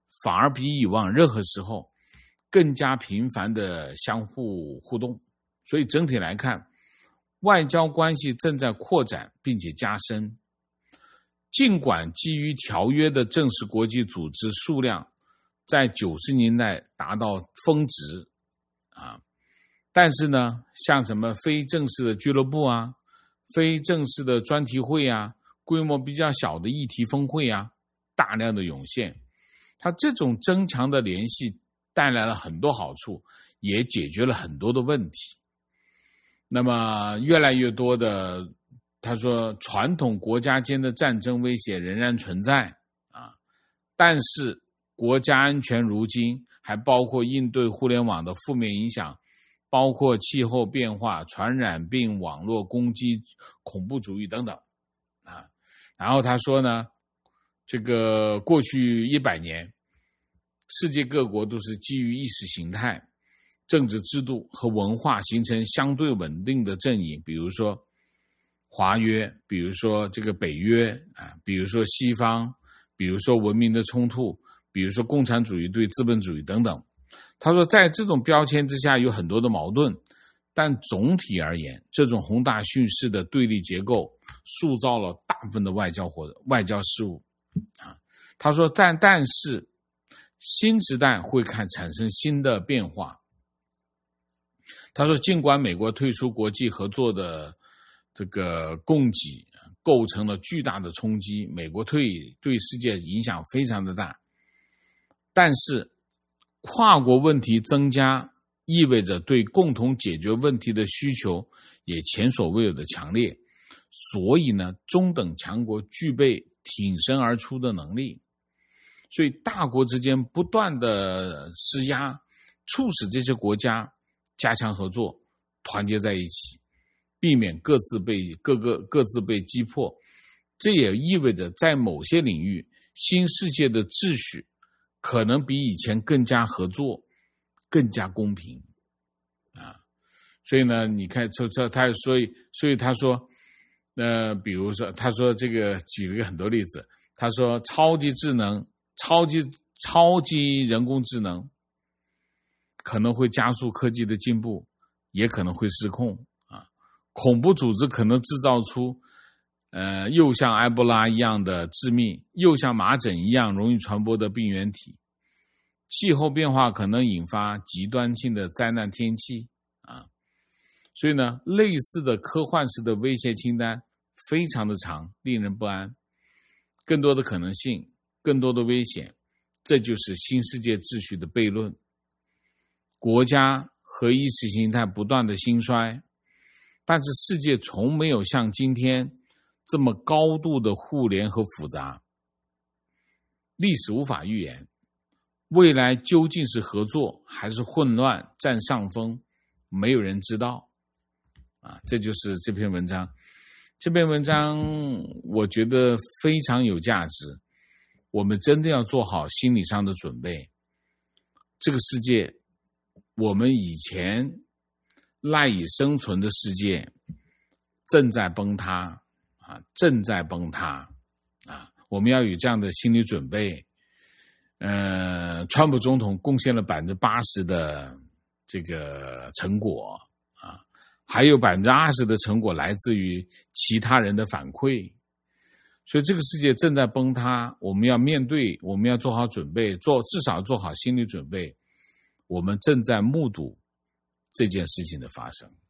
A: 反而比以往任何时候更加频繁的相互互动。所以整体来看，外交关系正在扩展并且加深。尽管基于条约的正式国际组织数量在九十年代达到峰值啊，但是呢，像什么非正式的俱乐部啊、非正式的专题会啊、规模比较小的议题峰会啊，大量的涌现。它这种增强的联系带来了很多好处，也解决了很多的问题。那么越来越多的，他说传统国家间的战争威胁仍然存在啊，但是国家安全如今还包括应对互联网的负面影响，包括气候变化、传染病、网络攻击、恐怖主义等等啊。然后他说呢，这个过去一百年，世界各国都是基于意识形态、政治制度和文化形成相对稳定的阵营，比如说华约，比如说这个北约啊，比如说西方，比如说文明的冲突，比如说共产主义对资本主义等等。他说在这种标签之下有很多的矛盾，但总体而言，这种宏大叙事的对立结构塑造了大部分的外交活动、外交事务啊。他说但但是新时代会看产生新的变化。他说尽管美国退出国际合作的这个供给构成了巨大的冲击，美国退对世界影响非常的大，但是跨国问题增加意味着对共同解决问题的需求也前所未有的强烈，所以呢，中等强国具备挺身而出的能力，所以大国之间不断的施压，促使这些国家加强合作，团结在一起，避免各自被各个各自被击破。这也意味着在某些领域，新世界的秩序可能比以前更加合作，更加公平啊。所以呢，你看，他他所以所以他说，呃，比如说，他说这个举了一个很多例子，他说超级智能、超级超级人工智能可能会加速科技的进步，也可能会失控啊。恐怖组织可能制造出，呃，又像埃博拉一样的致命，又像麻疹一样容易传播的病原体。气候变化可能引发极端性的灾难天气啊。所以呢，类似的科幻式的威胁清单非常的长，令人不安。更多的可能性，更多的危险，这就是新世界秩序的悖论。国家和意识形态不断的兴衰，但是世界从没有像今天这么高度的互联和复杂。历史无法预言，未来究竟是合作还是混乱占上风，没有人知道啊。这就是这篇文章。这篇文章我觉得非常有价值，我们真的要做好心理上的准备。这个世界，我们以前赖以生存的世界正在崩塌啊，正在崩塌啊！我们要有这样的心理准备。呃，川普总统贡献了百分之八十的这个成果啊，还有百分之二十的成果来自于其他人的反馈。所以这个世界正在崩塌，我们要面对，我们要做好准备，做至少做好心理准备。我们正在目睹这件事情的发生。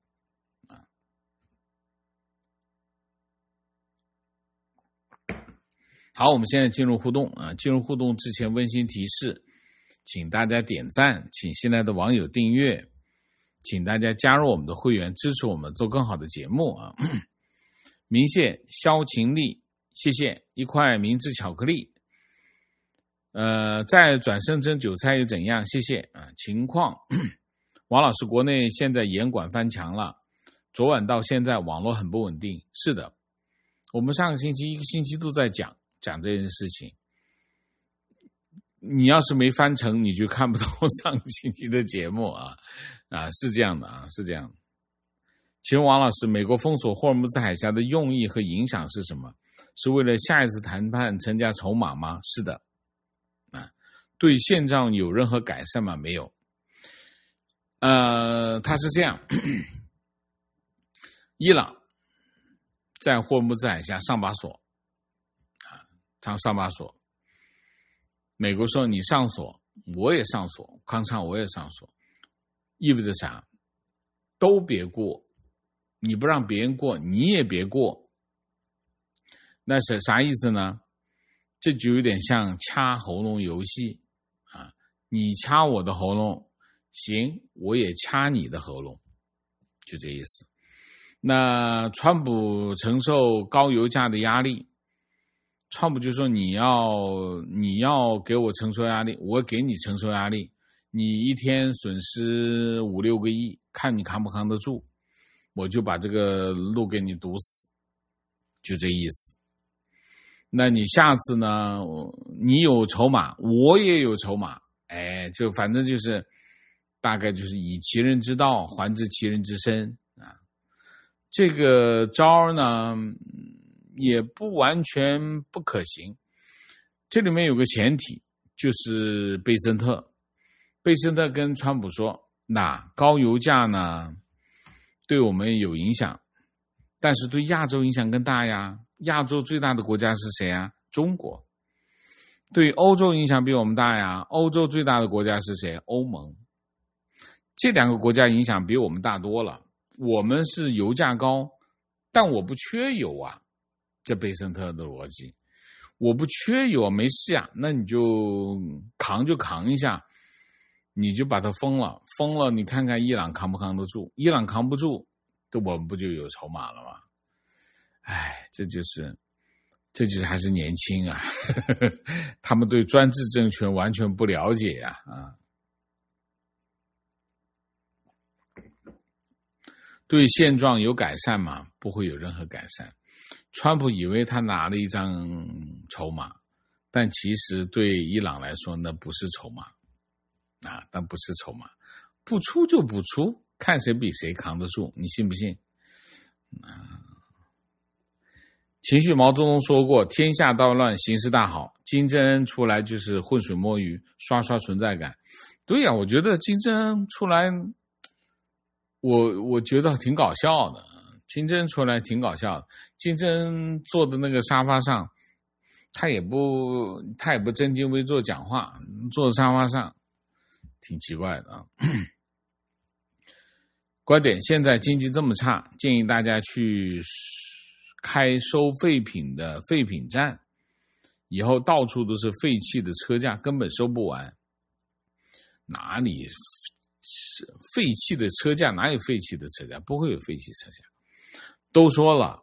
A: 好，我们现在进入互动啊！进入互动之前，温馨提示，请大家点赞，请新来的网友订阅，请大家加入我们的会员，支持我们做更好的节目啊！明谢萧晴丽，谢谢一块明治巧克力。呃，再转身蒸韭菜又怎样？谢谢啊！情况，王老师，国内现在严管翻墙了，昨晚到现在网络很不稳定。是的，我们上个星期一个星期都在讲讲这件事情。你要是没翻成，你就看不到上个星期的节目啊啊，是这样的啊，是这样的。请问王老师，美国封锁霍尔木兹海峡的用意和影响是什么？是为了下一次谈判增加筹码吗？是的。 对现状有任何改善吗？没有。呃，他是这样，伊朗在霍尔木兹海峡上把锁，啊，他上把锁。美国说你上锁，我也上锁，康昌我也上锁，意味着啥？都别过，你不让别人过，你也别过。那是啥意思呢？这就有点像掐喉咙游戏啊！你掐我的喉咙，行，我也掐你的喉咙，就这意思。那川普承受高油价的压力，川普就说你要你要给我承受压力，我给你承受压力，你一天损失五六个亿，看你扛不扛得住，我就把这个路给你堵死，就这意思。那你下次呢？你有筹码，我也有筹码，哎，就反正就是大概就是以其人之道还治其人之身啊。这个招呢也不完全不可行，这里面有个前提，就是贝森特。贝森特跟川普说，那高油价呢对我们有影响，但是对亚洲影响更大呀。亚洲最大的国家是谁啊？中国。对欧洲影响比我们大呀。欧洲最大的国家是谁？欧盟。这两个国家影响比我们大多了。我们是油价高，但我不缺油啊。这贝森特的逻辑，我不缺油，没事呀，那你就扛就扛一下，你就把它封了，封了，你看看伊朗扛不扛得住？伊朗扛不住，这我们不就有筹码了吗？哎，这就是这就是还是年轻啊，呵呵，他们对专制政权完全不了解呀 啊, 啊！对现状有改善吗？不会有任何改善。川普以为他拿了一张筹码，但其实对伊朗来说那不是筹码啊，但不是筹码，不出就不出，看谁比谁扛得住，你信不信？啊！情绪毛泽东说过，天下大乱，形势大好，金正恩出来就是浑水摸鱼，刷刷存在感。对呀、啊，我觉得金正恩出来，我我觉得挺搞笑的。金正恩出来挺搞笑的，金正恩坐的那个沙发上，他也不他也不正襟危坐讲话，坐在沙发上，挺奇怪的啊。观点：现在经济这么差，建议大家去开收废品的废品站，以后到处都是废弃的车架，根本收不完。哪里废弃的车架？哪有废弃的车架？不会有废弃车架。都说了，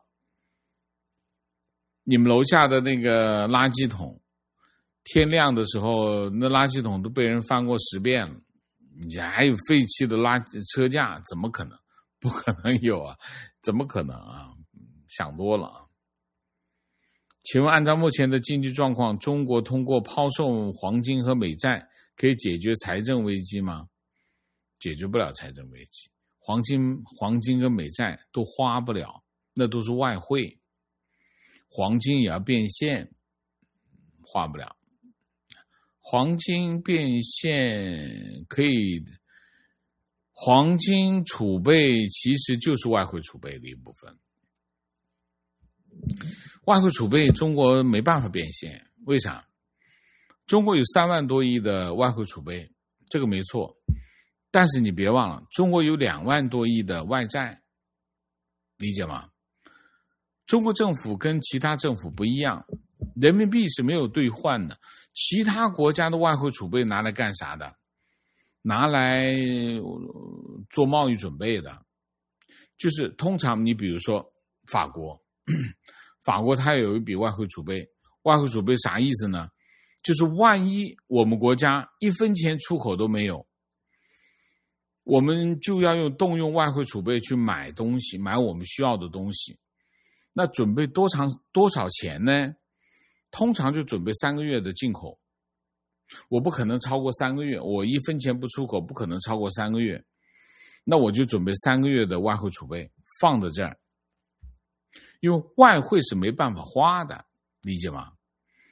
A: 你们楼下的那个垃圾桶，天亮的时候，那垃圾桶都被人翻过十遍了，你还有废弃的垃圾车架？怎么可能？不可能有啊！怎么可能啊？想多了啊！请问，按照目前的经济状况，中国通过抛售黄金和美债可以解决财政危机吗？解决不了财政危机。黄金、黄金跟美债都花不了，那都是外汇。黄金也要变现，花不了。黄金变现可以，黄金储备其实就是外汇储备的一部分。外汇储备中国没办法变现，为啥？中国有三万多亿的外汇储备，这个没错。但是你别忘了，中国有两万多亿的外债，理解吗？中国政府跟其他政府不一样，人民币是没有兑换的。其他国家的外汇储备拿来干啥的？拿来做贸易准备的。就是通常你比如说法国，法国它有一笔外汇储备，外汇储备啥意思呢？就是万一我们国家一分钱出口都没有，我们就要用动用外汇储备去买东西，买我们需要的东西。那准备多长多少钱呢？通常就准备三个月的进口。我不可能超过三个月，我一分钱不出口，不可能超过三个月。那我就准备三个月的外汇储备放在这儿，因为外汇是没办法花的，理解吗？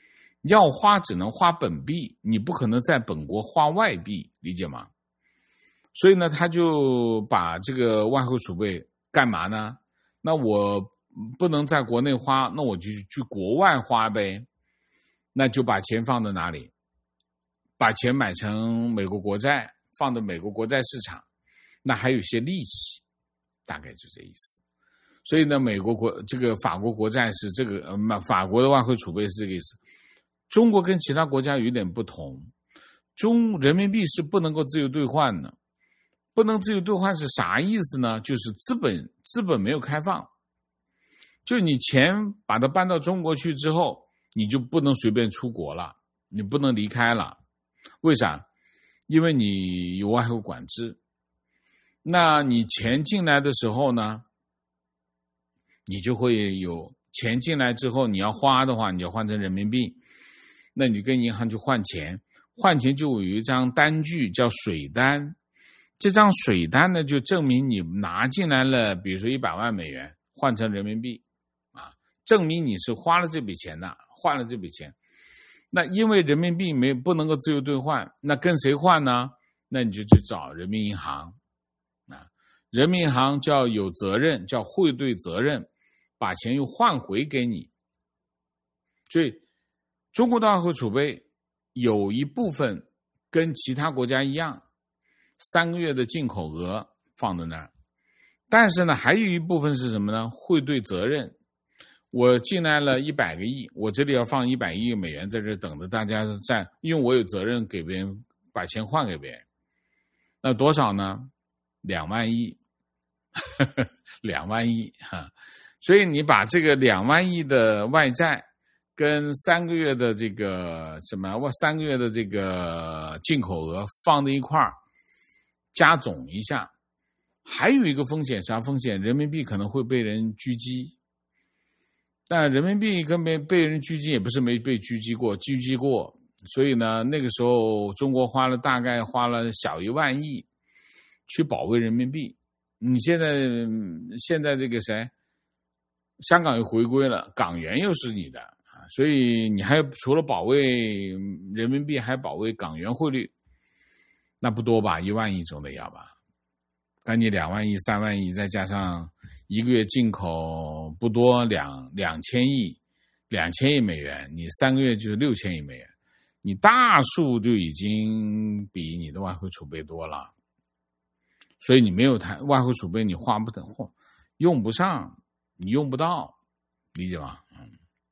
A: 要花只能花本币，你不可能在本国花外币，理解吗？所以呢，他就把这个外汇储备干嘛呢？那我不能在国内花，那我就去国外花呗。那就把钱放在哪里？把钱买成美国国债，放在美国国债市场，那还有一些利息，大概就这意思。所以呢，美国国这个法国国债是这个呃，法国的外汇储备是这个意思。中国跟其他国家有点不同，中人民币是不能够自由兑换的。不能自由兑换是啥意思呢？就是资本资本没有开放，就是你钱把它搬到中国去之后，你就不能随便出国了，你不能离开了。为啥？因为你有外汇管制。那你钱进来的时候呢，你就会有钱进来之后，你要花的话，你要换成人民币，那你跟银行去换钱，换钱就有一张单据叫水单。这张水单呢，就证明你拿进来了，比如说一百万美元换成人民币，啊，证明你是花了这笔钱的，换了这笔钱。那因为人民币没不能够自由兑换，那跟谁换呢？那你就去找人民银行，啊，人民银行叫有责任，叫汇兑责任，把钱又换回给你。所以，中国的外汇储备有一部分跟其他国家一样。三个月的进口额放在那儿，但是呢，还有一部分是什么呢？汇兑责任。我进来了一百个亿，我这里要放一百亿美元在这等着大家在，因为我有责任给别人把钱换给别人。那多少呢？两万亿，两万亿哈。所以你把这个两万亿的外债跟三个月的这个什么三个月的这个进口额放在一块儿。加总一下，还有一个风险，啥风险？人民币可能会被人狙击，但人民币跟被被人狙击也不是没被狙击过，狙击过，所以呢，那个时候中国花了大概花了小一万亿去保卫人民币。你现在现在这个谁，香港又回归了，港元又是你的啊，所以你还除了保卫人民币，还保卫港元汇率。那不多吧，一万亿总得要吧？赶你两万亿、三万亿，再加上一个月进口不多两两千亿、两千亿美元，你三个月就是六千亿美元，你大数就已经比你的外汇储备多了。所以你没有台外汇储备，你花不等货，用不上，你用不到，理解吗？嗯。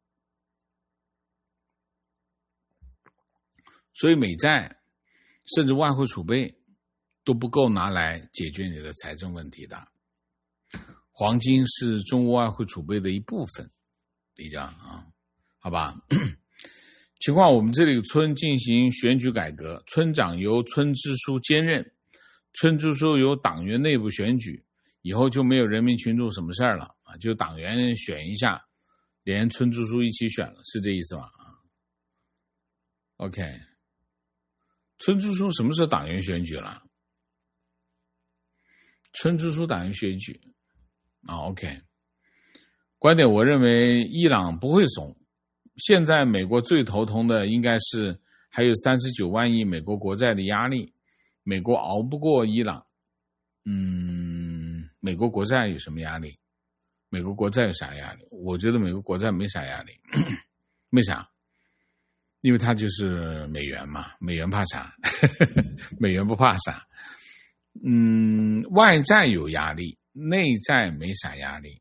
A: 所以美债。甚至外汇储备都不够拿来解决你的财政问题的。黄金是中国外汇储备的一部分，理解啊？好吧。情况我们这里村进行选举改革，村长由村支书兼任，村支书由党员内部选举，以后就没有人民群众什么事儿了啊，就党员选一下，连村支书一起选了，是这意思吗？啊 ，OK。村支书什么时候党员选举了？村支书党员选举啊 ，OK。观点，我认为伊朗不会怂。现在美国最头疼的应该是还有三十九万亿美国国债的压力，美国熬不过伊朗。嗯，美国国债有什么压力？美国国债有啥压力？我觉得美国国债没啥压力，为啥？因为它就是美元嘛，美元怕啥？美元不怕啥。嗯，外债有压力，内债没啥压力。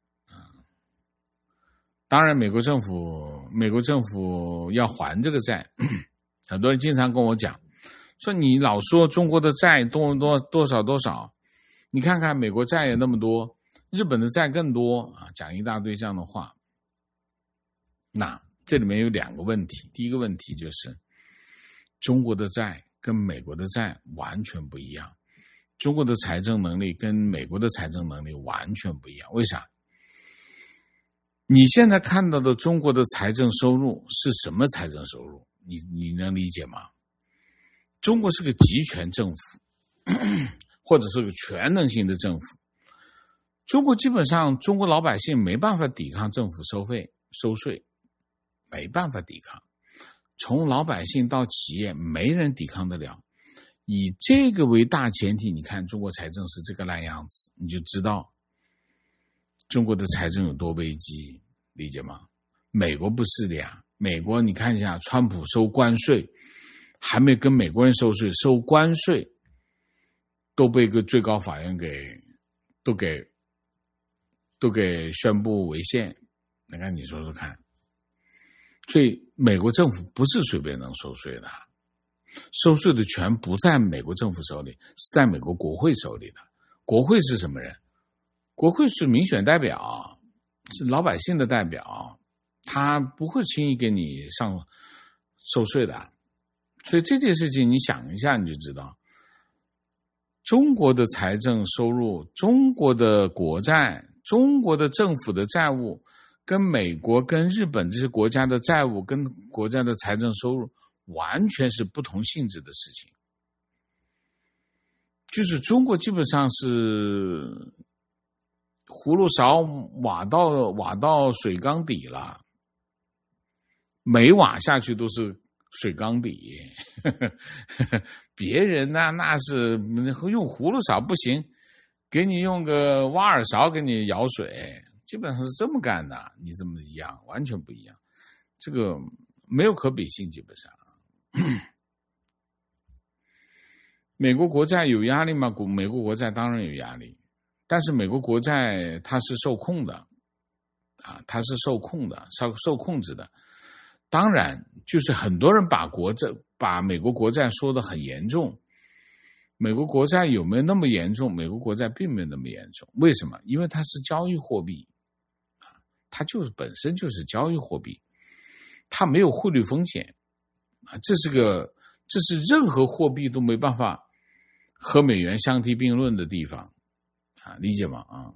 A: 当然，美国政府，美国政府要还这个债，很多人经常跟我讲，说你老说中国的债多多多少多少，你看看美国债也那么多，日本的债更多啊，讲一大堆这样的话。那这里面有两个问题，第一个问题就是中国的债跟美国的债完全不一样，中国的财政能力跟美国的财政能力完全不一样。为啥？你现在看到的中国的财政收入是什么财政收入？你你能理解吗？中国是个集权政府，或者是个全能性的政府。中国基本上，中国老百姓没办法抵抗政府收费收税，没办法抵抗。 从老百姓到企业，没人抵抗得了。以这个为大前提，你看中国财政是这个烂样子，你就知道中国的财政有多危机，理解吗？美国不是的呀，美国你看一下，川普收关税，还没跟美国人收税，收关税都被个最高法院给都给都给宣布违宪。你看你说说看，所以美国政府不是随便能收税的，收税的权不在美国政府手里，是在美国国会手里的。国会是什么人？国会是民选代表，是老百姓的代表，他不会轻易给你上收税的。所以这件事情你想一下你就知道，中国的财政收入，中国的国债，中国的政府的债务跟美国跟日本这些国家的债务跟国家的财政收入完全是不同性质的事情。就是中国基本上是葫芦勺挖到挖到水缸底了，每挖下去都是水缸底。别人呢，那是用葫芦勺不行，给你用个挖耳勺给你舀水，基本上是这么干的。你这么一样，完全不一样，这个没有可比性，基本上。美国国债有压力吗？美国国债当然有压力，但是美国国债它是受控的啊，它是受控的，受受控制的。当然，就是很多人把国债把美国国债说得很严重，美国国债有没有那么严重？美国国债并没有那么严重。为什么？因为它是交易货币啊，它就是本身就是交易货币，它没有汇率风险啊，这是个这是任何货币都没办法和美元相提并论的地方啊，理解吗？啊。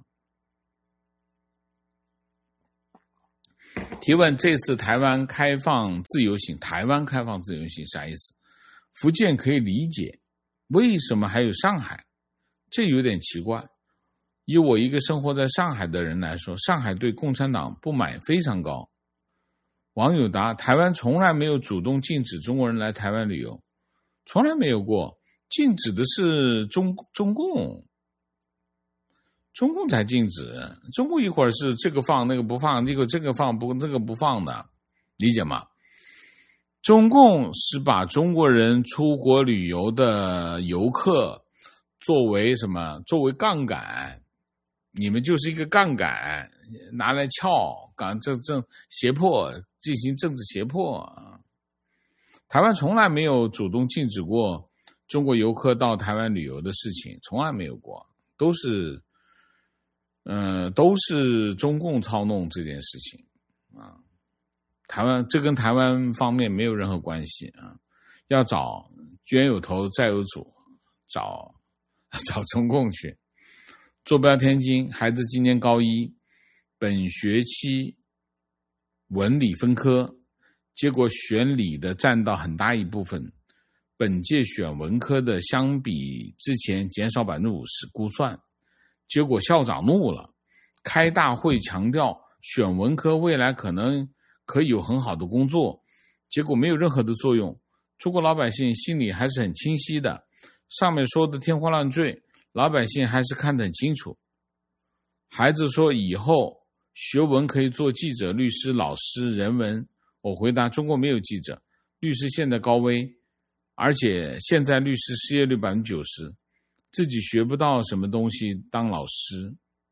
A: 提问：这次台湾开放自由行，台湾开放自由行啥意思？福建可以理解，为什么还有上海？这有点奇怪。以我一个生活在上海的人来说，上海对共产党不满非常高。网友答：台湾从来没有主动禁止中国人来台湾旅游，从来没有过，禁止的是中中共。中共才禁止，中共一会儿是这个放那个不放，一个这个放不这个不放的，理解吗？中共是把中国人出国旅游的游客作为什么？作为杠杆，你们就是一个杠杆，拿来撬，港政政胁迫，进行政治胁迫。台湾从来没有主动禁止过中国游客到台湾旅游的事情，从来没有过，都是。呃，都是中共操弄这件事情啊，台湾这跟台湾方面没有任何关系啊，要找冤有头债有主，找找中共去。坐标天津，孩子今年高一，本学期文理分科，结果选理的占到很大一部分，本届选文科的相比之前减少百分之五十，估算。结果校长怒了，开大会强调选文科未来可能可以有很好的工作，结果没有任何的作用。中国老百姓心里还是很清晰的，上面说的天花乱坠，老百姓还是看得很清楚。孩子说以后学文可以做记者、律师、老师、人文。我回答：中国没有记者，律师现在高危，而且现在律师失业率百分之九十。自己学不到什么东西当老师。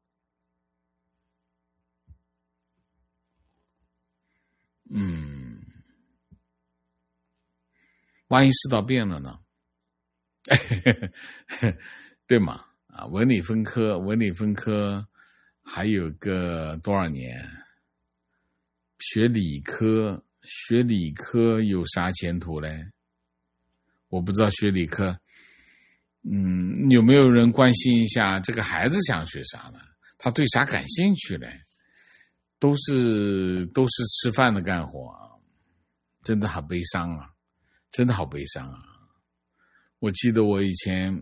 A: 嗯，万一世道变了呢？对吗？啊，文理分科，文理分科还有个多少年？学理科，学理科有啥前途嘞？我不知道学理科。嗯，有没有人关心一下这个孩子想学啥呢？他对啥感兴趣嘞？都是都是吃饭的干活啊，真的好悲伤啊，真的好悲伤啊！我记得我以前，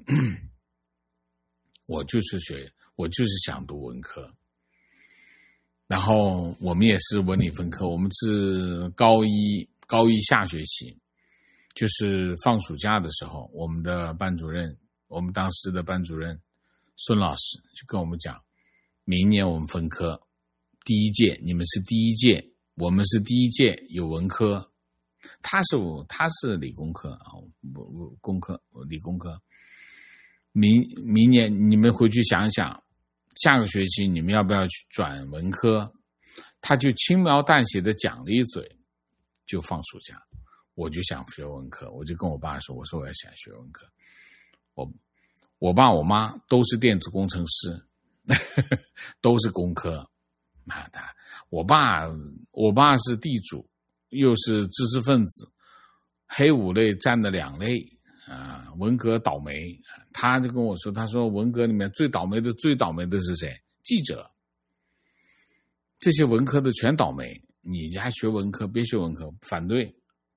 A: 我就是学，我就是想读文科，然后我们也是文理分科，我们是高一高一下学期，就是放暑假的时候，我们的班主任，我们当时的班主任孙老师就跟我们讲，明年我们分科，第一届你们是第一届，我们是第一届有文科，他是他是理工科啊，不不工科理工科。明明年你们回去想想，下个学期你们要不要去转文科？他就轻描淡写的讲了一嘴，就放暑假。我就想学文科，我就跟我爸说，我说我要想学文科。我我爸我妈都是电子工程师，都是工科。妈的，我爸我爸是地主，又是知识分子，黑五类占了两类啊、呃，文革倒霉。他就跟我说，他说文革里面最倒霉的最倒霉的是谁？记者。这些文科的全倒霉，你还学文科？别学文科，反对。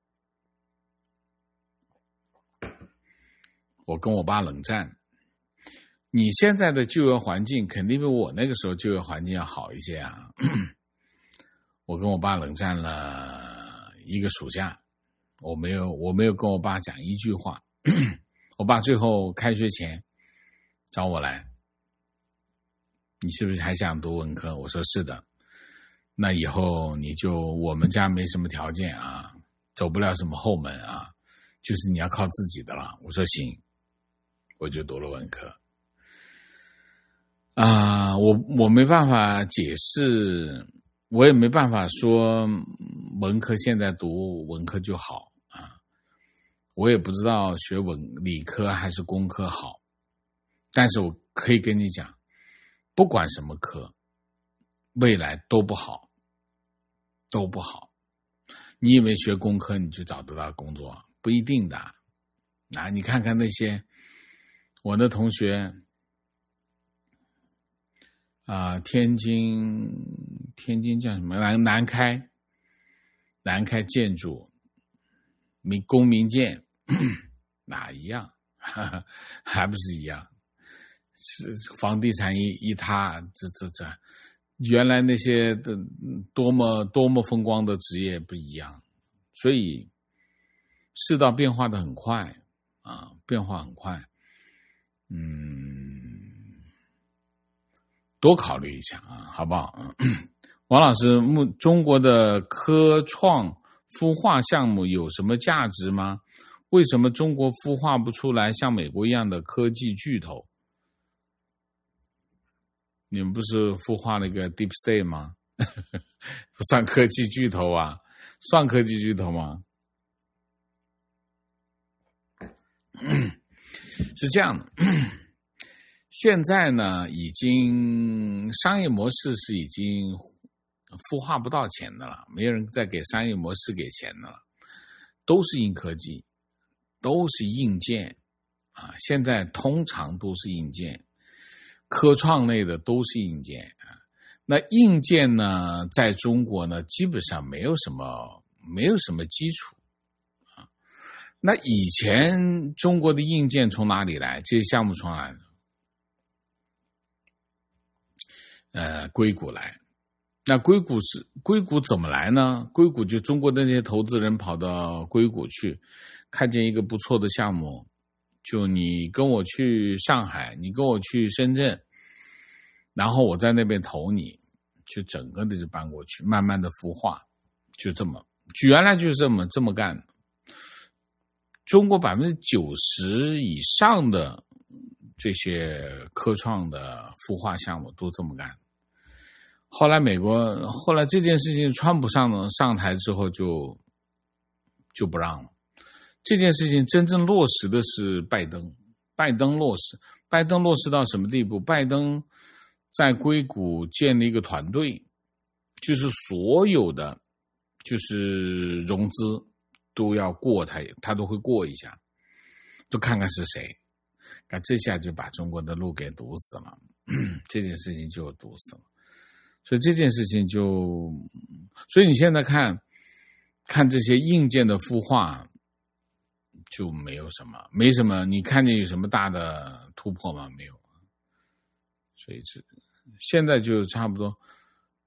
A: 我跟我爸冷战。你现在的就业环境肯定比我那个时候就业环境要好一些啊。我跟我爸冷战了一个暑假，我没有我没有跟我爸讲一句话。我爸最后开学前找我来，你是不是还想读文科？我说是的。那以后你就我们家没什么条件啊，走不了什么后门啊，就是你要靠自己的了。我说行，我就读了文科。啊、呃，我我没办法解释，我也没办法说文科现在读文科就好啊，我也不知道学文理科还是工科好，但是我可以跟你讲，不管什么科，未来都不好，都不好。你以为学工科你就找得到工作？不一定的。啊，你看看那些我的同学啊、呃，天津天津叫什么？南南开南开建筑民工民建哪一样？哈哈，还不是一样？是房地产一一塌，这这这。原来那些的多么多么风光的职业不一样，所以世道变化的很快啊，变化很快，嗯，多考虑一下啊，好不好？王老师，中国的科创孵化项目有什么价值吗？为什么中国孵化不出来像美国一样的科技巨头？你们不是孵化了一个 Deep State 吗？不算科技巨头啊，算科技巨头吗？是这样的，现在呢，已经商业模式是已经孵化不到钱的了，没有人再给商业模式给钱的了，都是硬科技，都是硬件啊，现在通常都是硬件。科创类的都是硬件啊，那硬件呢，在中国呢，基本上没有什么没有什么基础啊。那以前中国的硬件从哪里来？这些项目从哪里来？呃，硅谷来。那硅谷是硅谷怎么来呢？硅谷就中国的那些投资人跑到硅谷去，看见一个不错的项目。就你跟我去上海，你跟我去深圳，然后我在那边投你，就整个的就搬过去，慢慢的孵化，就这么，原来就是这么这么干的。中国百分之九十以上的这些科创的孵化项目都这么干。后来美国，后来这件事情川普上上台之后就就不让了。这件事情真正落实的是拜登，拜登落实，拜登落实到什么地步？拜登在硅谷建立一个团队，就是所有的就是融资都要过他，他都会过一下，都看看是谁。那这下就把中国的路给堵死了，这件事情就堵死了。所以这件事情就，所以你现在看看这些硬件的孵化。就没有什么，没什么，你看见有什么大的突破吗？没有。所以这现在就差不多，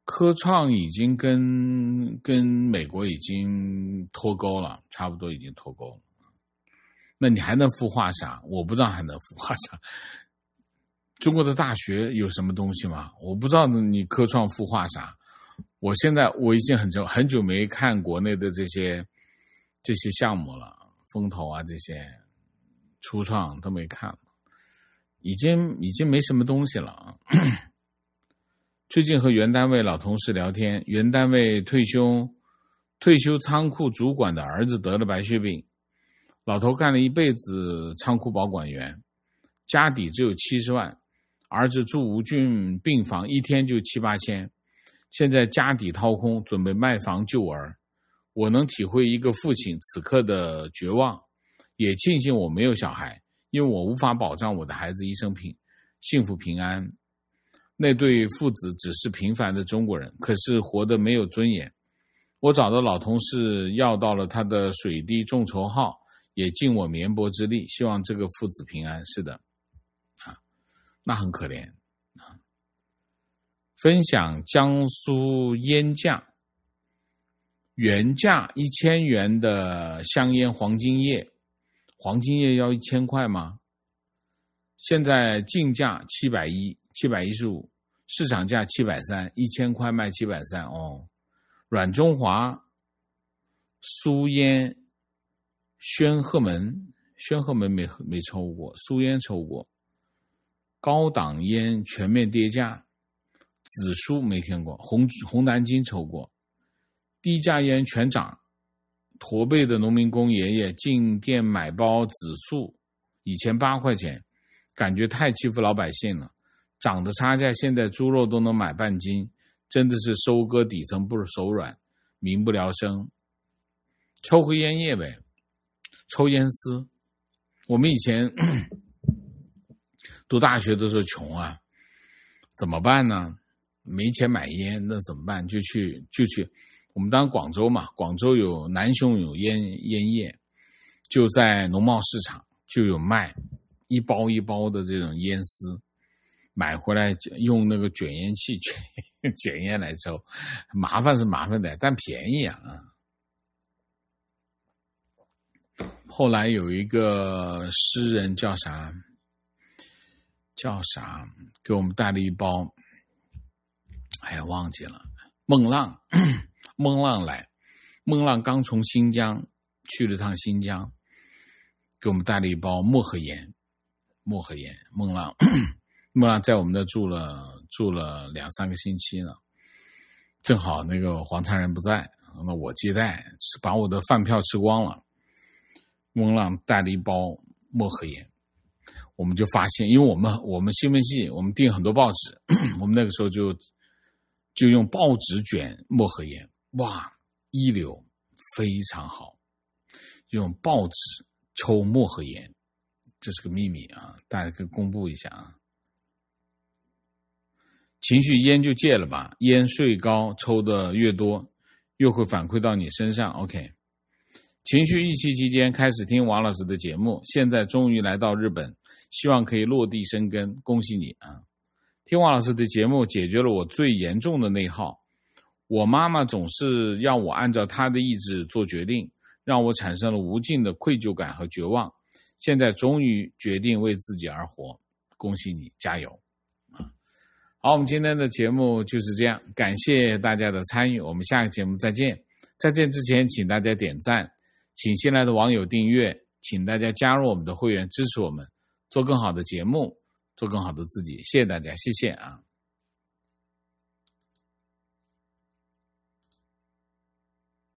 A: 科创已经跟跟美国已经脱钩了，差不多已经脱钩了。那你还能孵化啥？我不知道还能孵化啥。中国的大学有什么东西吗？我不知道你科创孵化啥。我现在我已经很久很久没看国内的这些这些项目了，风投啊这些初创都没看了，已经已经没什么东西了。最近和原单位老同事聊天，原单位退休退休仓库主管的儿子得了白血病，老头干了一辈子仓库保管员，家底只有七十万，儿子住无菌病房一天就七八千，现在家底掏空，准备卖房救儿。我能体会一个父亲此刻的绝望，也庆幸我没有小孩，因为我无法保障我的孩子一生平幸福平安。那对父子只是平凡的中国人，可是活得没有尊严。我找到老同事要到了他的水滴众筹号，也尽我绵薄之力，希望这个父子平安。是的，啊，那很可怜啊。分享江苏烟价，原价一千元的香烟黄金叶，黄金叶要一千块吗？现在进价七百一。七百一十五，市场价七百三，一千块卖七百三哦。软中华、苏烟、宣赫门，宣赫门没没抽过，苏烟抽过。高档烟全面跌价，紫苏没听过，红红南京抽过。低价烟全涨，驼背的农民工爷爷进店买包紫苏，以前八块钱，感觉太欺负老百姓了。涨的差价，现在猪肉都能买半斤，真的是收割底层不手软，民不聊生。抽回烟叶呗，抽烟丝。我们以前读大学的时候穷啊，怎么办呢？没钱买烟，那怎么办？就去就去，我们当广州嘛，广州有南雄有烟烟叶，就在农贸市场就有卖一包一包的这种烟丝。买回来用那个卷烟器卷卷烟来抽，麻烦是麻烦的，但便宜啊！后来有一个诗人叫啥叫啥，给我们带了一包，哎呀忘记了，孟浪，孟浪来，孟浪刚从新疆去了趟新疆，给我们带了一包漠河盐，漠河盐，孟浪。孟浪在我们那住了住了两三个星期呢，正好那个黄灿人不在，那我接待，吃把我的饭票吃光了。孟浪带了一包漠河盐，我们就发现，因为我们我们新闻系我们订很多报纸，我们那个时候就就用报纸卷漠河盐，哇，一流，非常好，用报纸抽漠河盐，这是个秘密啊，大家可以公布一下啊。情绪烟就戒了吧，烟税高，抽的越多又会反馈到你身上。 OK， 情绪疫情期间开始听王老师的节目，现在终于来到日本，希望可以落地生根，恭喜你啊！听王老师的节目解决了我最严重的内耗，我妈妈总是要我按照她的意志做决定，让我产生了无尽的愧疚感和绝望，现在终于决定为自己而活，恭喜你，加油！好，我们今天的节目就是这样，感谢大家的参与，我们下个节目再见。再见之前请大家点赞，请新来的网友订阅，请大家加入我们的会员支持我们做更好的节目，做更好的自己，谢谢大家，谢谢啊。